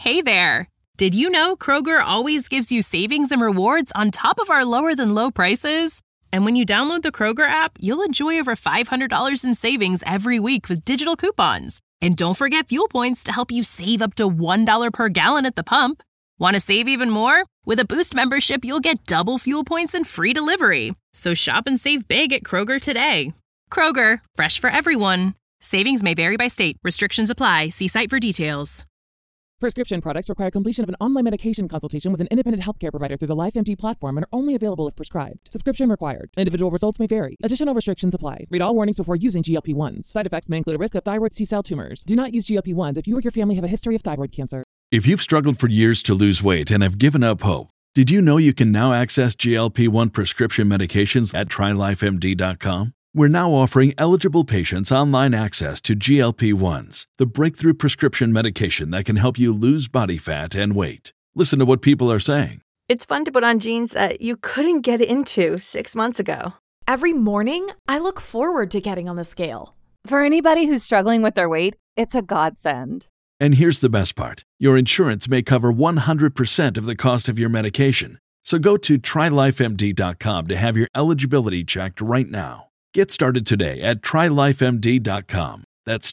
Hey there! Did you know Kroger always gives you savings and rewards on top of our lower-than-low prices? And when you download the Kroger app, you'll enjoy over $500 in savings every week with digital coupons. And don't forget fuel points to help you save up to $1 per gallon at the pump. Want to save even more? With a Boost membership, you'll get double fuel points and free delivery. So shop and save big at Kroger today. Kroger, fresh for everyone. Savings may vary by state. Restrictions apply. See site for details. Prescription products require completion of an online medication consultation with an independent healthcare provider through the LifeMD platform and are only available if prescribed. Subscription required. Individual results may vary. Additional restrictions apply. Read all warnings before using GLP-1s. Side effects may include a risk of thyroid C-cell tumors. Do not use GLP-1s if you or your family have a history of thyroid cancer. If you've struggled for years to lose weight and have given up hope, did you know you can now access GLP-1 prescription medications at TryLifeMD.com? We're now offering eligible patients online access to GLP-1s, the breakthrough prescription medication that can help you lose body fat and weight. Listen to what people are saying. It's fun to put on jeans that you couldn't get into 6 months ago. Every morning, I look forward to getting on the scale. For anybody who's struggling with their weight, it's a godsend. And here's the best part. Your insurance may cover 100% of the cost of your medication. So go to TryLifeMD.com to have your eligibility checked right now. Get started today at TryLifeMD.com. That's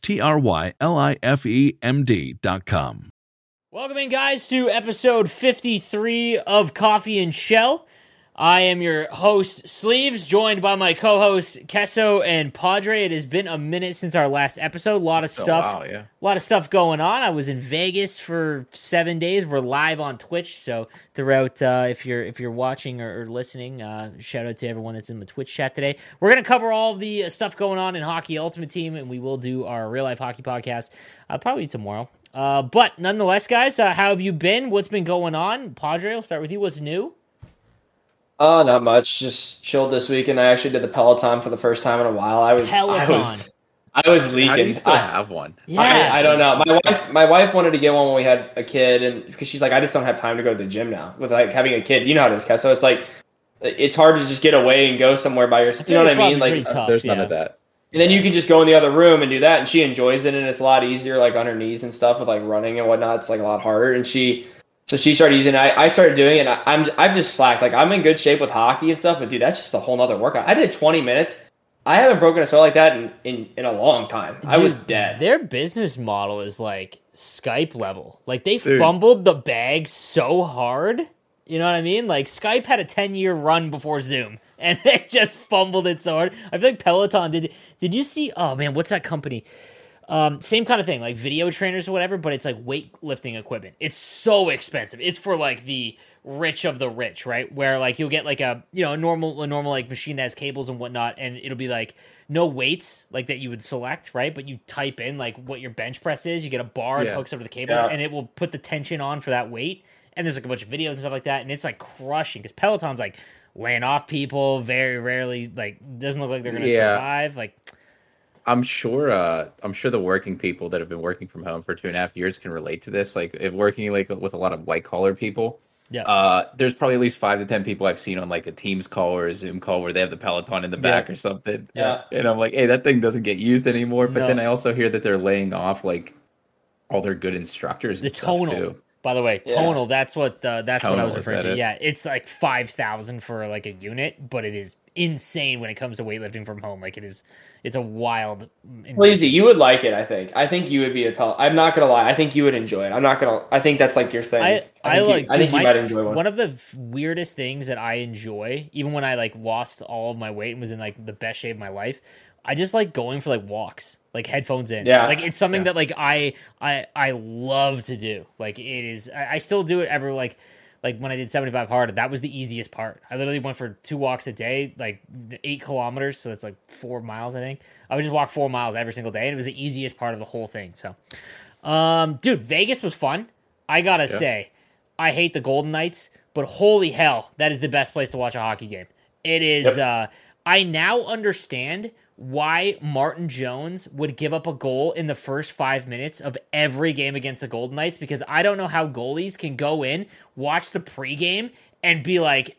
TryLifeMD.com. Welcome in, guys, to episode 53 of Coffee and Shell. I am your host, Sleeves, joined by my co-hosts, Kesso and Padre. It has been a minute since our last episode. A lot of stuff going on. I was in Vegas for 7 days. We're live on Twitch, so throughout, if you're watching or listening, shout out to everyone that's in the Twitch chat today. We're going to cover all of the stuff going on in Hockey Ultimate Team, and we will do our real life hockey podcast probably tomorrow. But nonetheless, guys, how have you been? What's been going on? Padre, I'll start with you. What's new? Not much. Just chilled this weekend. I actually did the Peloton for the first time in a while. I was leaking. How do you still have one? Yeah. I don't know. My wife wanted to get one when we had a kid, and because she's like, I just don't have time to go to the gym now with like having a kid. You know how it is, Kev. So it's like it's hard to just get away and go somewhere by yourself. You know what I mean? Like there's none of that. And then you can just go in the other room and do that, and she enjoys it, and it's a lot easier, like on her knees and stuff with like running and whatnot. It's like a lot harder, and So she started using it. I started doing it, and I've just slacked. Like, I'm in good shape with hockey and stuff, but, dude, that's just a whole nother workout. I did 20 minutes. I haven't broken a sweat like that in a long time. Dude, I was dead. Their business model is, like, Skype level. Like, they fumbled the bag so hard. You know what I mean? Like, Skype had a 10-year run before Zoom, and they just fumbled it so hard. I feel like Peloton did. Did you see? Oh, man, what's that company? Same kind of thing, like video trainers or whatever, but it's like weightlifting equipment. It's so expensive. It's for like the rich of the rich, right? Where like you'll get like a normal like machine that has cables and whatnot, and it'll be like no weights like that you would select, right? But you type in like what your bench press is. You get a bar and hooks up to the cables, and it will put the tension on for that weight. And there's like a bunch of videos and stuff like that, and it's like crushing because Peloton's like laying off people very rarely. Like doesn't look like they're gonna survive. Like. I'm sure the working people that have been working from home for 2.5 years can relate to this. Like if working like with a lot of white collar people, there's probably at least 5 to 10 people I've seen on like a Teams call or a Zoom call where they have the Peloton in the back or something. Yeah. And I'm like, hey, that thing doesn't get used anymore. But then I also hear that they're laying off like all their good instructors. And stuff too. By the way, tonal. That's what I was referring to. It? Yeah, it's like 5,000 for like a unit, but it is insane when it comes to weightlifting from home. Like it's a wild. Lazy, you would like it. I think you would be I'm not gonna lie. I think you would enjoy it. I think that's like your thing. I think you might enjoy one. One of the weirdest things that I enjoy, even when I like lost all of my weight and was in like the best shape of my life, I just like going for like walks, like headphones in. Yeah. Like it's something that like I love to do. Like it is. I still do it every like when I did 75 hard. That was the easiest part. I literally went for 2 walks a day, like 8 kilometers. So that's like 4 miles, I think. I would just walk 4 miles every single day, and it was the easiest part of the whole thing. So, dude, Vegas was fun. I gotta say, I hate the Golden Knights, but holy hell, that is the best place to watch a hockey game. It is. I now understand why Martin Jones would give up a goal in the first 5 minutes of every game against the Golden Knights, because I don't know how goalies can go in, watch the pregame, and be like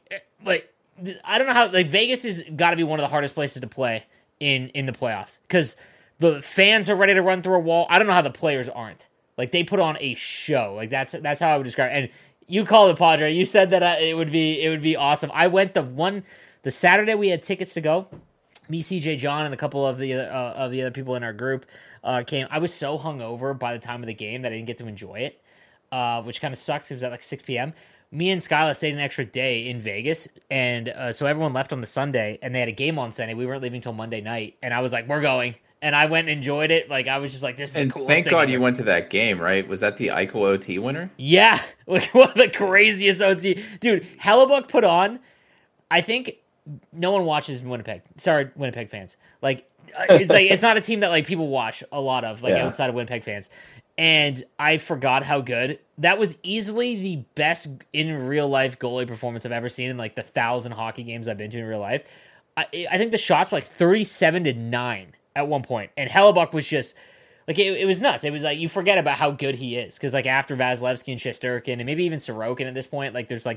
I don't know how, like, Vegas has got to be one of the hardest places to play in the playoffs, because the fans are ready to run through a wall. I don't know how the players aren't. Like they put on a show. Like that's how I would describe it. And you called it, Padre. You said that it would be awesome. I went the Saturday we had tickets to go. Me, CJ, John, and a couple of the other people in our group came. I was so hungover by the time of the game that I didn't get to enjoy it, which kind of sucks. It was at like 6 p.m. Me and Skyla stayed an extra day in Vegas, and so everyone left on the Sunday, and they had a game on Sunday. We weren't leaving till Monday night, and I was like, we're going. And I went and enjoyed it. Like, I was just like, this is the coolest thing. Thank God you went to that game, right? Was that the Eichel OT winner? Yeah. Like, one of the craziest OT. Dude, Hellebuck put on, I think no one watches Winnipeg. Sorry, Winnipeg fans. Like, it's not a team that, like, people watch a lot of, like, outside of Winnipeg fans. And I forgot how good. That was easily the best in real life goalie performance I've ever seen in like the 1,000 hockey games I've been to in real life. I think the shots were like 37-9 at one point, and Hellebuck was just like it was nuts. It was like you forget about how good he is because like after Vasilevsky and Shesterkin and maybe even Sorokin at this point, like there's like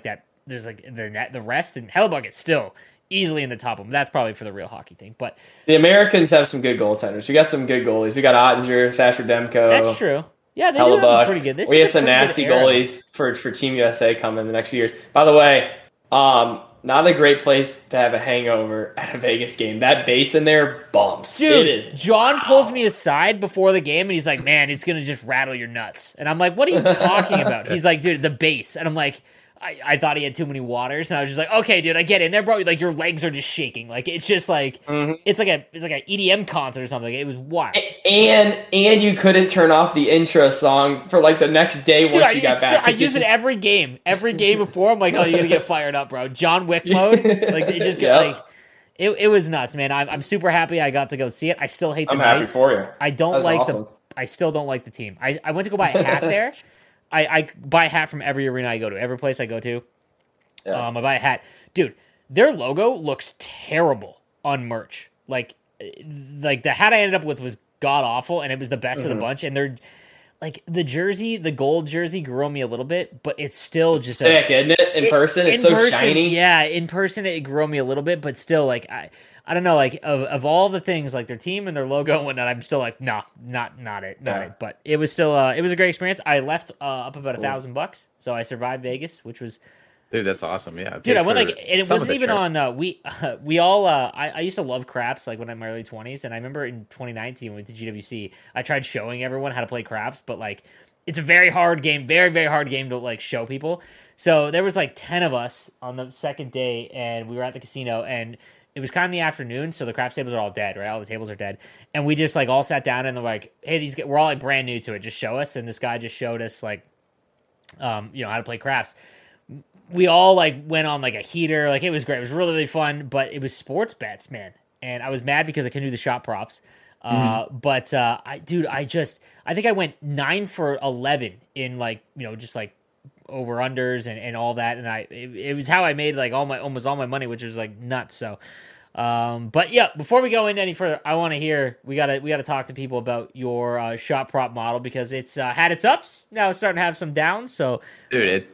the rest, and Hellebuck is still easily in the top of them. That's probably for the real hockey thing. But the Americans have some good goaltenders. We got some good goalies. We got Ottinger, Thatcher Demko. That's true. Yeah, they do have pretty good. We have some nasty goalies for Team USA coming in the next few years. By the way, not a great place to have a hangover at a Vegas game. That base in there bumps. Dude, it is. John pulls me aside before the game, and he's like, man, it's going to just rattle your nuts. And I'm like, what are you talking about? He's like, dude, the base. And I'm like, I thought he had too many waters, and I was just like, okay, dude, I get it. And they're probably like, your legs are just shaking. Like it's just like it's like an EDM concert or something. It was wild. And you couldn't turn off the intro song for like the next day once you got back. I use it every game before. I'm like, oh, you're gonna get fired up, bro. John Wick mode. Like it just get like it was nuts, man. I'm super happy I got to go see it. I still hate the Knights. Happy for you. I don't like awesome. I still don't like the team. I went to go buy a hat there. I buy a hat from every arena I go to, every place I go to. I buy a hat. Dude, their logo looks terrible on merch. Like the hat I ended up with was god-awful, and it was the best of the bunch. And they're, like, the jersey, the gold jersey grew on me a little bit, but it's still just sick, isn't it? In person, it's so shiny. Yeah, in person, it grew on me a little bit, but still, like, I don't know, like of all the things, like their team and their logo and whatnot, I'm still like, nah, not it. But it was still, it was a great experience. I left up about $1,000, so I survived Vegas, which was, dude, that's awesome. Yeah, dude, I went like, and it wasn't even on. We all. I used to love craps like when I'm in my early 20s, and I remember in 2019 when we went to GWC, I tried showing everyone how to play craps, but like it's a very hard game, very very hard game to like show people. So there was like 10 of us on the second day, and we were at the casino and. It was kind of in the afternoon, so the craps tables are all dead, right? All the tables are dead. And we just, like, all sat down, and they're like, hey, we're all, like, brand new to it. Just show us. And this guy just showed us, like, how to play craps. We all, like, went on, like, a heater. Like, it was great. It was really, really fun. But it was sports bets, man. And I was mad because I couldn't do the shot props. But, I think I went 9 for 11 in, like, just, like, over-unders and all that, and it was how I made like almost all my money, which was like nuts. So but yeah, before we go into any further, I want to hear we gotta talk to people about your shot prop model, because it's had its ups, now it's starting to have some downs. So it's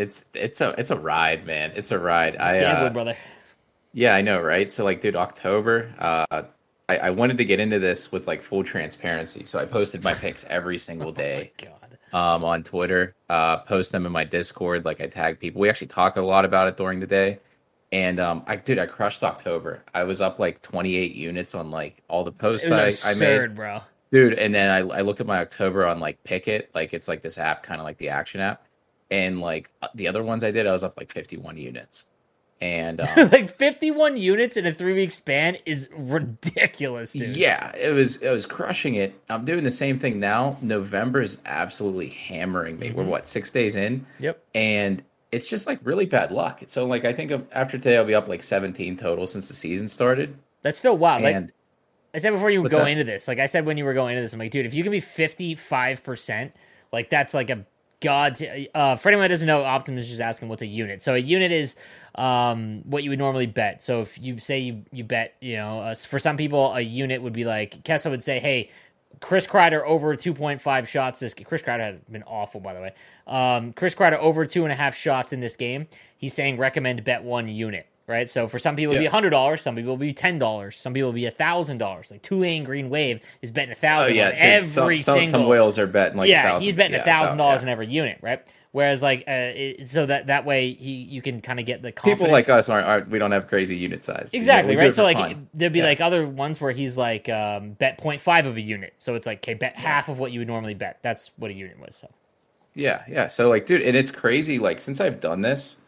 a ride, man. It's a ride. It's gambling, brother. Yeah, I know, right? So like, dude, October, I wanted to get into this with like full transparency, so I posted my picks every single day. Oh my God. On Twitter, post them in my Discord. Like I tag people. We actually talk a lot about it during the day. And I crushed October. I was up like 28 units on like all the posts I made, bro. Dude, and then I looked at my October on like Pickit, like it's like this app, kind of like the action app. And like the other ones I did, I was up like 51 units. And like 51 units in a 3-week span is ridiculous, dude. Yeah, it was crushing it. I'm doing the same thing now. November is absolutely hammering me. We're 6 days in? Yep. And it's just like really bad luck. So like I think after today I'll be up like 17 total since the season started. That's still wild. And, like I said before you go into this, like I said when you were going into this, I'm like, dude, if you can be 55%, like that's like a god. For anyone that doesn't know, Optimus is just asking what's a unit. So a unit is what you would normally bet. So if you say you bet, for some people a unit would be like, Kessler would say, hey, Chris Kreider over 2.5 shots. Chris Kreider has been awful, by the way. Chris Kreider over 2.5 shots in this game. He's saying recommend bet 1 unit. right? So for some people it'll be $100, some people it'll be $10, some people it'll be $1,000. Like Tulane Green Wave is betting $1,000 on every single. Some whales are betting like $1,000. He's betting $1,000 in every unit, right? Whereas like so that way you can kind of get the confidence. People like us aren't we don't have crazy unit size. Exactly, right? So like fun. There'd be like other ones where he's like bet 0.5 of a unit. So it's like, okay, bet half of what you would normally bet. That's what a unit was. So yeah. So like, dude, and it's crazy. Like since I've done this,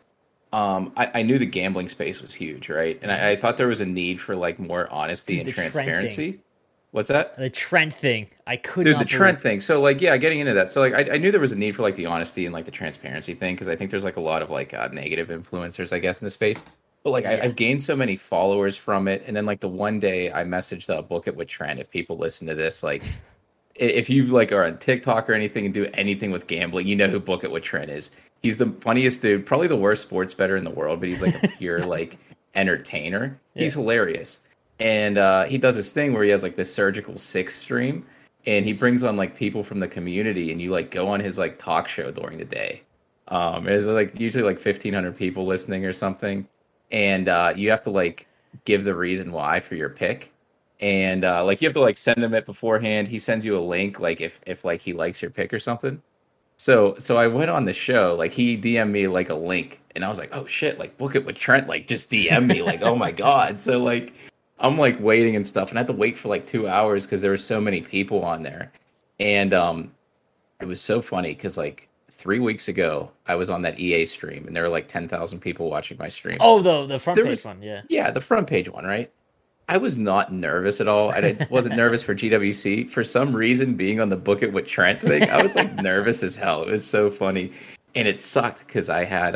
I knew the gambling space was huge, right? And I thought there was a need for like more honesty and transparency. What's that? The Trent thing. I couldn't. Dude, the Trent thing. So like, yeah, getting into that. So like, I knew there was a need for like the honesty and like the transparency thing because I think there's like a lot of like negative influencers, I guess, in the space. But like, I've gained so many followers from it. And then like the one day I messaged Book It with Trent. If people listen to this, like, if you like are on TikTok or anything and do anything with gambling, you know who Book It with Trent is. He's the funniest dude, probably the worst sports bettor in the world, but he's like a pure like entertainer. He's hilarious. And he does this thing where he has like this Surgical Six stream, and he brings on like people from the community, and you like go on his like talk show during the day. There's like usually like 1,500 people listening or something, and you have to like give the reason why for your pick, and like you have to like send him it beforehand. He sends you a link like if like he likes your pick or something. So I went on the show, like he DM'd me like a link, and I was like, oh shit, like Book It with Trent, like just DM me, like oh my god. So like. I'm like waiting and stuff, and I had to wait for like 2 hours because there were so many people on there. And it was so funny because like 3 weeks ago, I was on that EA stream, and there were like 10,000 people watching my stream. Oh, the front page one, yeah. Yeah, the front page one, right? I was not nervous at all. I wasn't nervous for GWC. For some reason, being on the Book It with Trent thing, I was like nervous as hell. It was so funny. And it sucked because I had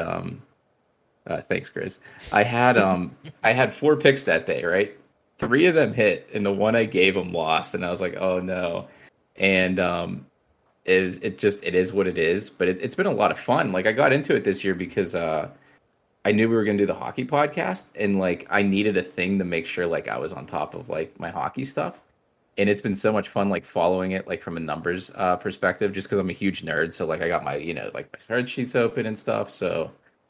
thanks, Chris. I had 4 picks that day, right? 3 of them hit, and the one I gave him lost, and I was like, "Oh no!" And it is what it is. But it's been a lot of fun. Like I got into it this year because I knew we were gonna do the hockey podcast, and like I needed a thing to make sure like I was on top of like my hockey stuff. And it's been so much fun like following it like from a numbers perspective, just because I'm a huge nerd. So like I got my like my spreadsheets open and stuff. So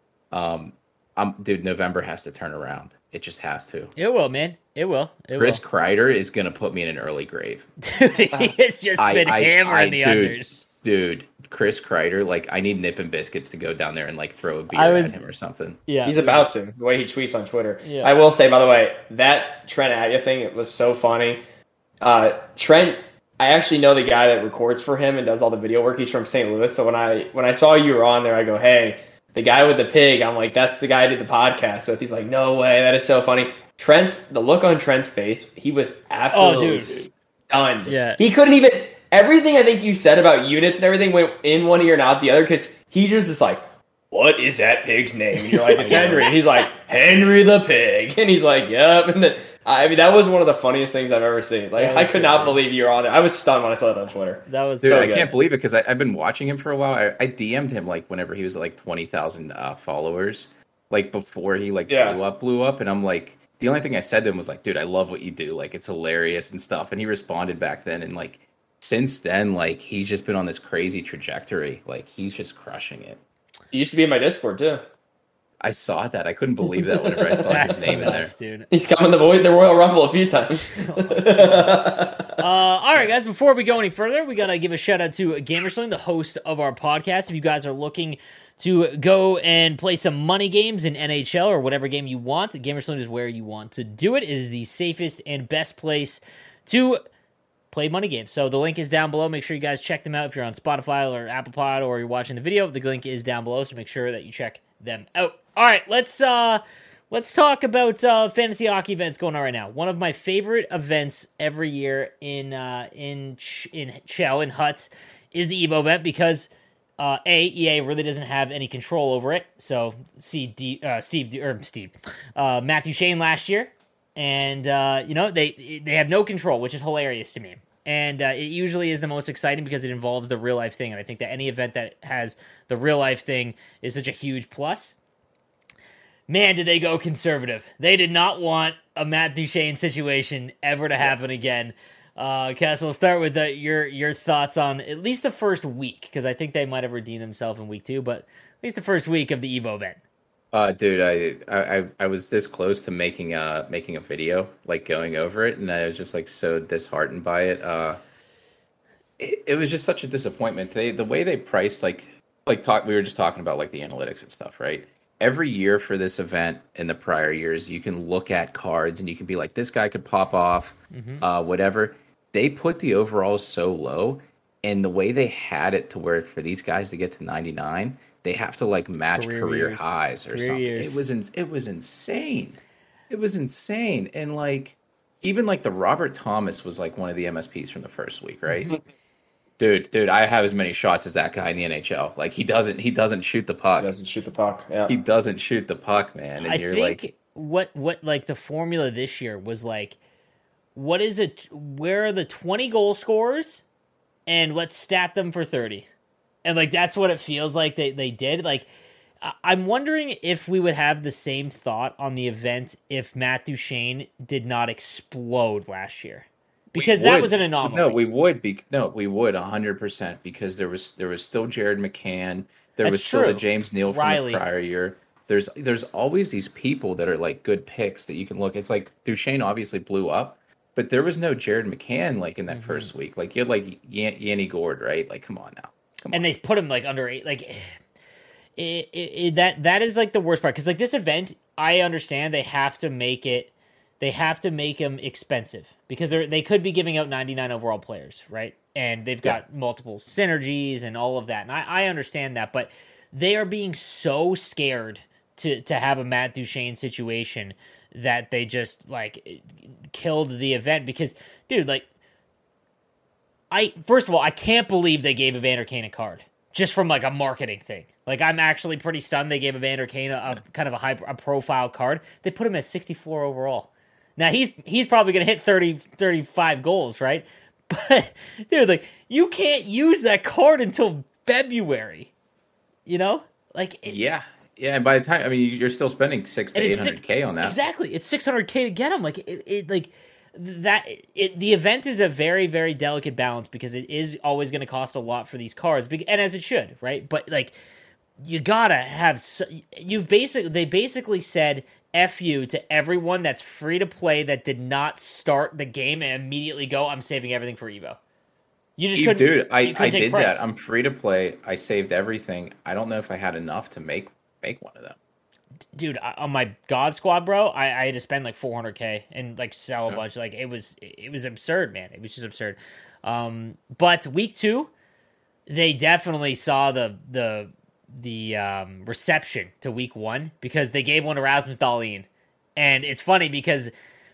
dude, November has to turn around. It just has to. It will, man. It will. Chris Kreider is going to put me in an early grave. Dude, he has just been hammering the unders. Dude, Chris Kreider, like, I need Nip and Biscuits to go down there and, like, throw a beer at him or something. Yeah. He's about to, the way he tweets on Twitter. Yeah. I will say, by the way, that Trent Atya thing, it was so funny. Trent, I actually know the guy that records for him and does all the video work. He's from St. Louis. So when I saw you were on there, I go, hey, the guy with the pig, I'm like, that's the guy who did the podcast. So he's like, no way, that is so funny. The look on Trent's face, he was absolutely stunned. Yeah. He couldn't even, everything I think you said about units and everything went in one ear and out the other because he just is like, what is that pig's name? And you're like, it's Henry. And he's like, Henry the pig. And he's like, yep. And then, I mean, that was one of the funniest things I've ever seen. Like, I could not believe you were on it. I was stunned when I saw that on Twitter. That was Dude, I can't believe it because I've been watching him for a while. I DM'd him like whenever he was at like 20,000 followers, like before he like blew up. And I'm like, the only thing I said to him was like, dude, I love what you do. Like, it's hilarious and stuff. And he responded back then. And like, since then, like, he's just been on this crazy trajectory. Like, he's just crushing it. He used to be in my Discord too. I saw that. I couldn't believe that whenever I saw his name in there. Dude. He's come in the Royal Rumble a few times. All right, guys, before we go any further, we got to give a shout out to Gamersling, the host of our podcast. If you guys are looking to go and play some money games in NHL or whatever game you want, Gamersling is where you want to do it. It is the safest and best place to play money games. So the link is down below. Make sure you guys check them out if you're on Spotify or Apple Pod or you're watching the video. The link is down below, so make sure that you check them out. All right, let's talk about fantasy hockey events going on right now. One of my favorite events every year in Chell in Huts is the Evo event because EA really doesn't have any control over it. So Matt Duchene last year, and they have no control, which is hilarious to me. And it usually is the most exciting because it involves the real life thing, and I think that any event that has the real life thing is such a huge plus. Man, did they go conservative. They did not want a Matt Duchene situation ever to happen again. Castle, we'll start with your thoughts on at least the first week, because I think they might have redeemed themselves in week 2, but at least the first week of the Evo event. Dude, I was this close to making a video, like going over it, and I was just like so disheartened by it. It was just such a disappointment. The way they priced, we were just talking about like the analytics and stuff, right? Every year for this event in the prior years, you can look at cards and you can be like, this guy could pop off, whatever. They put the overalls so low, and the way they had it to where for these guys to get to 99, they have to like match career highs or something. Years. It was insane. It was insane. And like even like the Robert Thomas was like one of the MSPs from the first week, right? Dude, I have as many shots as that guy in the NHL. Like he doesn't shoot the puck. He doesn't shoot the puck. Yeah. He doesn't shoot the puck, man. And I think what like the formula this year was like, what is it? Where are the 20 goal scorers? And let's stat them for 30. And like that's what it feels like they did. Like I'm wondering if we would have the same thought on the event if Matt Duchene did not explode last year. Because that was an anomaly. No, we would 100% because there was still Jared McCann. There was still the James Neal from the prior year. There's always these people that are like good picks that you can look. It's like Duchene obviously blew up, but there was no Jared McCann like in that first week. Like you had like Yanni Gourde, right? Like come on now. And they put him like under 8. Like that is like the worst part because like this event, I understand they have to make him expensive because they could be giving out 99 overall players, right? And they've got multiple synergies and all of that, and I understand that, but they are being so scared to have a Matt Duchene situation that they just like killed the event because, dude, like. First of all, I can't believe they gave Evander Kane a card just from like a marketing thing. Like I'm actually pretty stunned they gave Evander Kane a kind of a profile card. They put him at 64 overall. Now he's probably going to hit 30, 35 goals, right? But dude, like you can't use that card until February. You know? Like yeah. And by the time you're still spending $600 to $800K on that. Exactly. It's $600K to get him. Like the event is a very, very delicate balance because it is always going to cost a lot for these cards, and as it should, right? But like, you gotta have. They basically said "F you" to everyone that's free to play that did not start the game and immediately go, "I'm saving everything for Evo." You just couldn't. Dude, I did that. I'm free to play. I saved everything. I don't know if I had enough to make one of them. Dude, on my God Squad, bro, I had to spend like $400K and like sell a bunch. Like it was absurd, man. It was just absurd. But week 2, they definitely saw the reception to week 1 because they gave one to Rasmus Dahlin, and it's funny because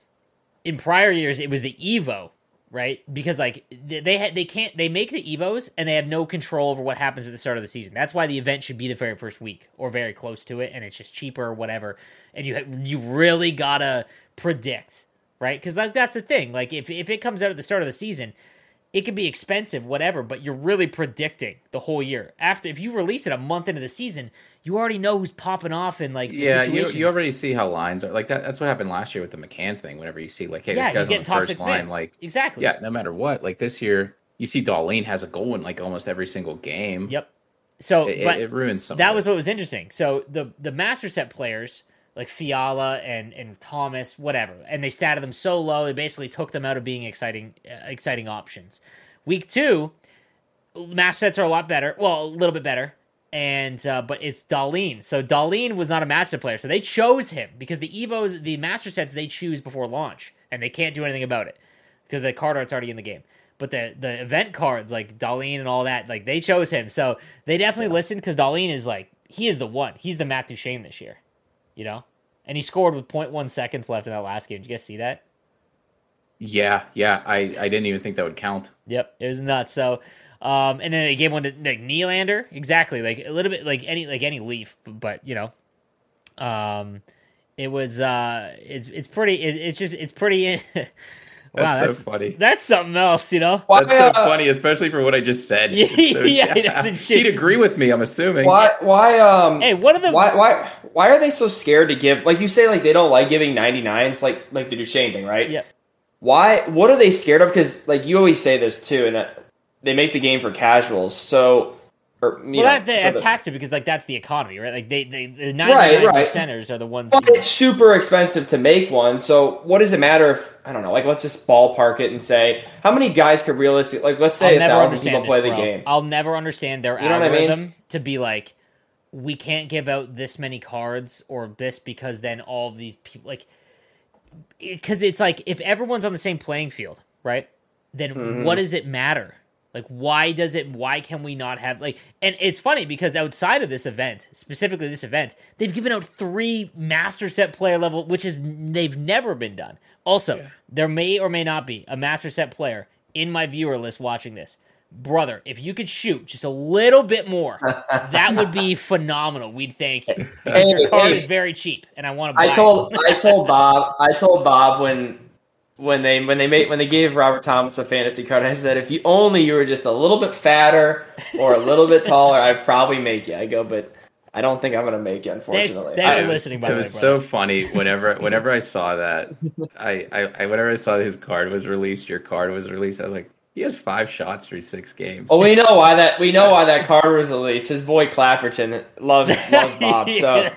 in prior years it was the Evo, right? Because like they make the Evos and they have no control over what happens at the start of the season. That's why the event should be the very first week or very close to it, and it's just cheaper or whatever. And you really gotta predict, right? Because that's the thing. Like if it comes out at the start of the season, it could be expensive, whatever, but you're really predicting the whole year. If you release it a month into the season, you already know who's popping off and like you already see how lines are like that. That's what happened last year with the McCann thing. Whenever you see like, hey, this guy's on the first line, like exactly, no matter what. Like this year, you see Dahlin has a goal in like almost every single game. Yep. So it ruins some. That was what was interesting. So the master set players like Fiala and Thomas, whatever, and they statted them so low, they basically took them out of being exciting options. Week 2, master sets are a lot better. Well, a little bit better. And but it's Dahlin. So Dahlin was not a master player, so they chose him because the master sets they choose before launch, and they can't do anything about it because the card art's already in the game. But the event cards like Dahlin and all that, like they chose him, so they definitely listened because Dahlin is like he is the one. He's the Matt Duchene this year, you know, and he scored with 0.1 seconds left in that last game. Did you guys see that? Yeah. I didn't even think that would count. Yep, it was nuts. So. And then they gave one to like Nylander, exactly, like a little bit like any Leaf, but you know, it was it's pretty. Wow, that's so funny. That's something else, you know. That's so funny, especially for what I just said. He'd agree with me. I'm assuming. Why? Hey, what are the? Why are they so scared to give? Like you say, like they don't like giving 99s, like the Duchene thing, right? Yeah. Why? What are they scared of? Because like you always say this too, and they make the game for casuals. So That has to, because like that's the economy, right? Like the 99%ers are the ones. But it's super expensive to make one. So what does it matter if, I don't know, like let's just ballpark it and say how many guys could realistically, like let's say 1,000 people play the game. I'll never understand their algorithm to be like, we can't give out this many cards or this, because then all of these people, like, because it's like if everyone's on the same playing field, right? Then what does it matter? Like, why can we not have, like, and it's funny because outside of this event, specifically this event, they've given out 3 master set player level, they've never been done. Also, there may or may not be a master set player in my viewer list watching this. Brother, if you could shoot just a little bit more, that would be phenomenal. We'd thank you. Because your card is very cheap, and I want to buy it. I told Bob when they gave Robert Thomas a fantasy card, I said, if you were just a little bit fatter or a little bit taller, I'd probably make you. I go, but I don't think I'm going to make it, unfortunately. Thanks for listening, by the way. It was so funny whenever I saw that, whenever I saw his card was released, your card was released, I was like, he has 5 shots through 6 games. Well, we know why that card was released. His boy Clapperton loves Bob. So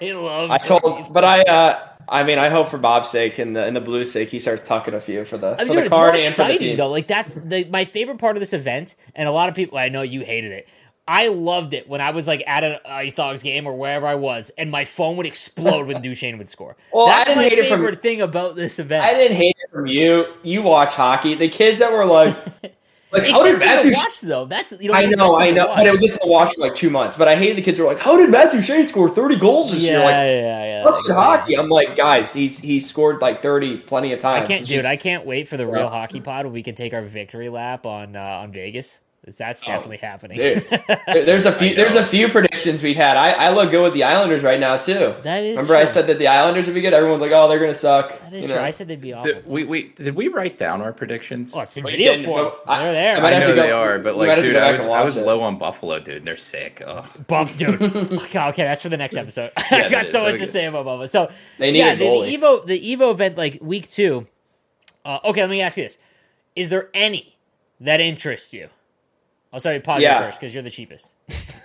I hope for Bob's sake and the Blues' sake, he starts tucking a few for the card and for the team. Though. Like that's my favorite part of this event, and a lot of people, I know you hated it. I loved it when I was like at an Ice Dogs game or wherever I was, and my phone would explode when Duchesne would score. Well, that's my favorite thing about this event. I didn't hate it from you. You watch hockey. The kids that were like. Like, how did Matthew watch though? That's I know, but it gets to watch for like 2 months. But I hated the kids who were like, "How did Matthew Shane score 30 goals this year?" Like, what's hockey? I'm like, guys, he's scored like 30 plenty of times. I can't wait for the real hockey pod where we can take our victory lap on Vegas. That's definitely happening. Dude. There's a few predictions we had. I look good with the Islanders right now too. That is. Remember, true. I said that the Islanders would be good. Everyone's like, "Oh, they're gonna suck." That is true. I said they'd be awful. Did we write down our predictions? Oh, it's in video form. They're there. I know they are, but like, dude, I was low on Buffalo, dude. They're sick. Dude. Okay, that's for the next episode. I got so much to say about Buffalo. So they need a goalie. The Evo event, like week 2. Okay, let me ask you this: is there any that interests you? I'll start with Padre first because you're the cheapest.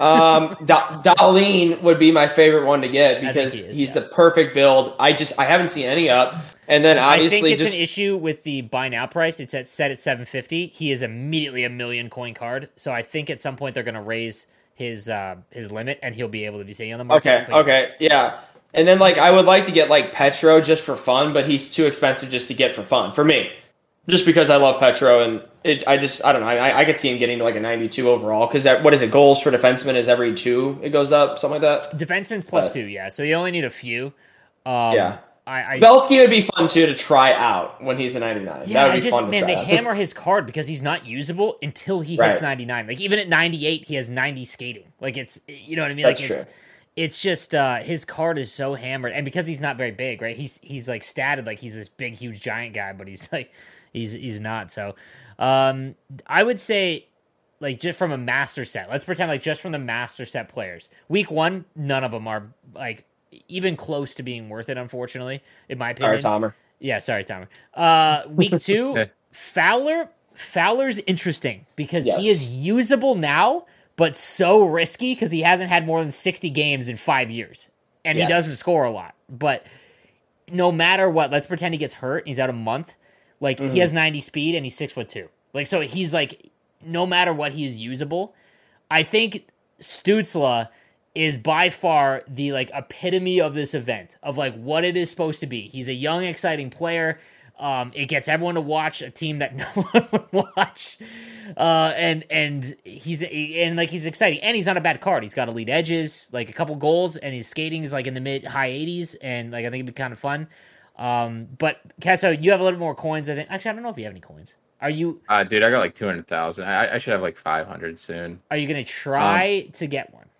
Dahlin would be my favorite one to get because he's the perfect build. I haven't seen any up. And then obviously I think it's an issue with the buy now price. It's set at $750. He is immediately a 1,000,000 coin card. So I think at some point they're going to raise his limit and he'll be able to be staying on the market. Okay, yeah. And then like I would like to get like Petro just for fun, but he's too expensive just to get for fun for me. Just because I love Petro and I don't know. I could see him getting to like a 92 overall because what is it? Goals for defenseman is every 2 it goes up, something like that. Defenseman's plus 2, yeah. So you only need a few. Belsky would be fun too to try out when he's a 99. Yeah, that would be fun to try. They hammer his card because he's not usable until he hits 99. Like even at 98, he has 90 skating. Like it's, you know what I mean? That's like true. It's just his card is so hammered, and because he's not very big, right? He's like statted like he's this big, huge, giant guy, but he's like. He's not. So I would say like just from a master set, let's pretend like just from the master set players, week 1, none of them are like even close to being worth it, unfortunately, in my opinion. Sorry, Tomer. Yeah, sorry, Tomer. Week 2, Fowler's interesting because he is usable now, but so risky because he hasn't had more than 60 games in 5 years. And he doesn't score a lot. But no matter what, let's pretend he gets hurt, he's out a month. Like, he has 90 speed, and he's 6'2". Like, so he's, like, no matter what, he is usable. I think Stützle is by far the, like, epitome of this event, of, like, what it is supposed to be. He's a young, exciting player. It gets everyone to watch a team that no one would watch. And he's exciting. And he's not a bad card. He's got elite edges, like, a couple goals, and his skating is, like, in the mid-high 80s, and, like, I think it'd be kind of fun. But Kesso, you have a little more coins. I think. Actually, I don't know if you have any coins. Are you? Dude, I got like 200,000. I should have like 500 soon. Are you gonna try to get one?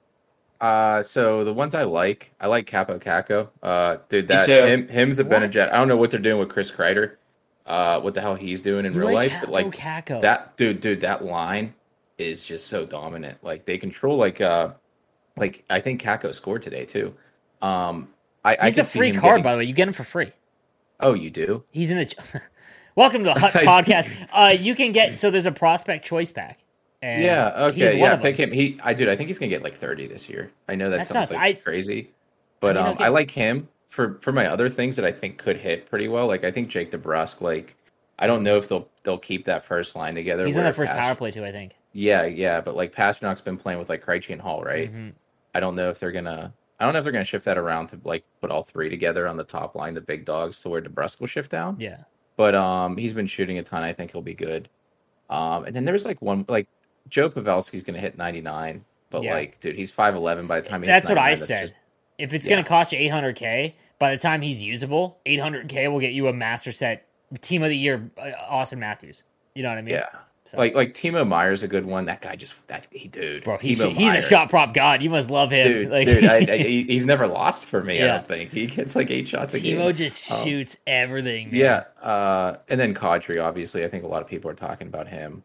So the ones I like Capo Caco. Dude, him's a Benajet. I don't know what they're doing with Chris Kreider. What the hell he's doing in real life? But like Caco. That dude, that line is just so dominant. Like they control like I think Caco scored today too. He's a free card, by the way. You get him for free. Oh, you do? He's in the... Welcome to the Hut Podcast. You can get... So there's a prospect choice pack. And yeah, okay, yeah, pick him. I think he's gonna get like 30 this year. I know that sounds crazy, but I like him for my other things that I think could hit pretty well. Like I think Jake DeBrusk, like I don't know if they'll keep that first line together. He's on the first power play too, I think. Yeah, but like Pasternak's been playing with like Krejci and Hall, right? Mm-hmm. I don't know if they're gonna shift that around to like put all three together on the top line, the big dogs, to where DeBrusk will shift down. Yeah. But he's been shooting a ton. I think he'll be good. And then there's like one like Joe Pavelski's gonna hit 99, but like, dude, he's 5'11" by the time he hits 99. That's what I said. If it's gonna cost you $800K, by the time he's usable, $800K will get you a master set team of the year, Austin Matthews. You know what I mean? Yeah. So. Like Timo Meyer's a good one. That guy dude. Bro, he's a shot prop god. You must love him. He's never lost for me. Yeah. I don't think he gets like 8 shots a game. Timo just shoots everything. Man. Yeah. And then Kadri, obviously, I think a lot of people are talking about him.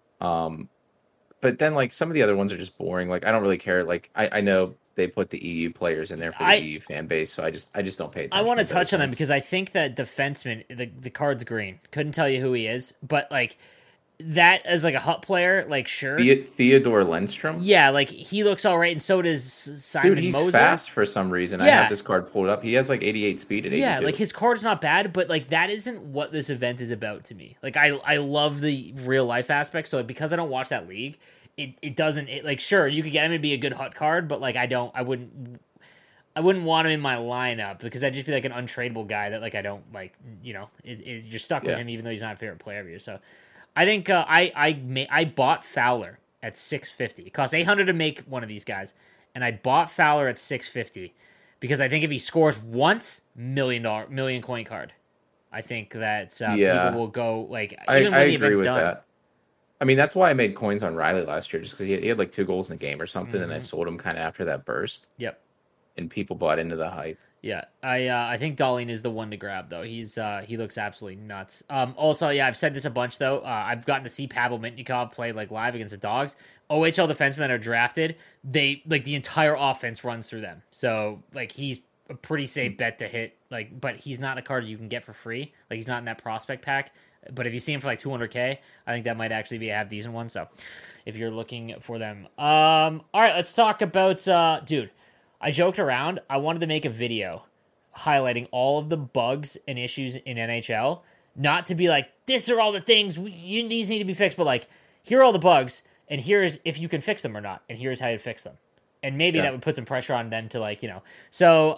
But then like some of the other ones are just boring. Like I don't really care. Like I know they put the EU players in there for the EU fan base, so I just don't pay attention. I want to touch on them because I think that defenseman, the card's green. Couldn't tell you who he is, but like. That as like a hut player, like sure. Theodore Lindstrom? Yeah, like he looks all right, and so does Simon Moser. Dude, he's fast for some reason. Yeah. I have this card pulled up. He has like 88 speed at 82. Yeah, like his card's not bad, but like that isn't what this event is about to me. Like I love the real life aspect, so because I don't watch that league, it doesn't like sure you could get him to be a good hut card, but like I wouldn't want him in my lineup because I'd just be like an untradeable guy that like I don't like. You know, you're stuck with him even though he's not a favorite player of yours. So. I think I bought Fowler at $650. It costs $800 to make one of these guys, and I bought Fowler at $650 because I think if he scores once, million coin card. I think that people will go like even when the event's done. That. I mean, that's why I made coins on Riley last year, just because he had like 2 goals in the game or something, and I sold him kind of after that burst. Yep. And people bought into the hype. Yeah, I think Dahlin is the one to grab though. He looks absolutely nuts. Also, yeah, I've said this a bunch though. I've gotten to see Pavel Mitnikov play like live against the Dogs. OHL defensemen are drafted. They like the entire offense runs through them. So like he's a pretty safe bet to hit. Like, but he's not a card you can get for free. Like he's not in that prospect pack. But if you see him for like $200K, I think that might actually be a half decent one. So if you're looking for them, all right, let's talk about dude. I joked around. I wanted to make a video highlighting all of the bugs and issues in NHL. Not to be like, these are all the things, these need to be fixed, but like, here are all the bugs, and here's if you can fix them or not, and here's how you fix them. And maybe that would put some pressure on them to like, you know. So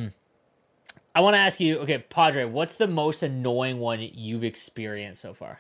I want to ask you, okay, Padre, what's the most annoying one you've experienced so far?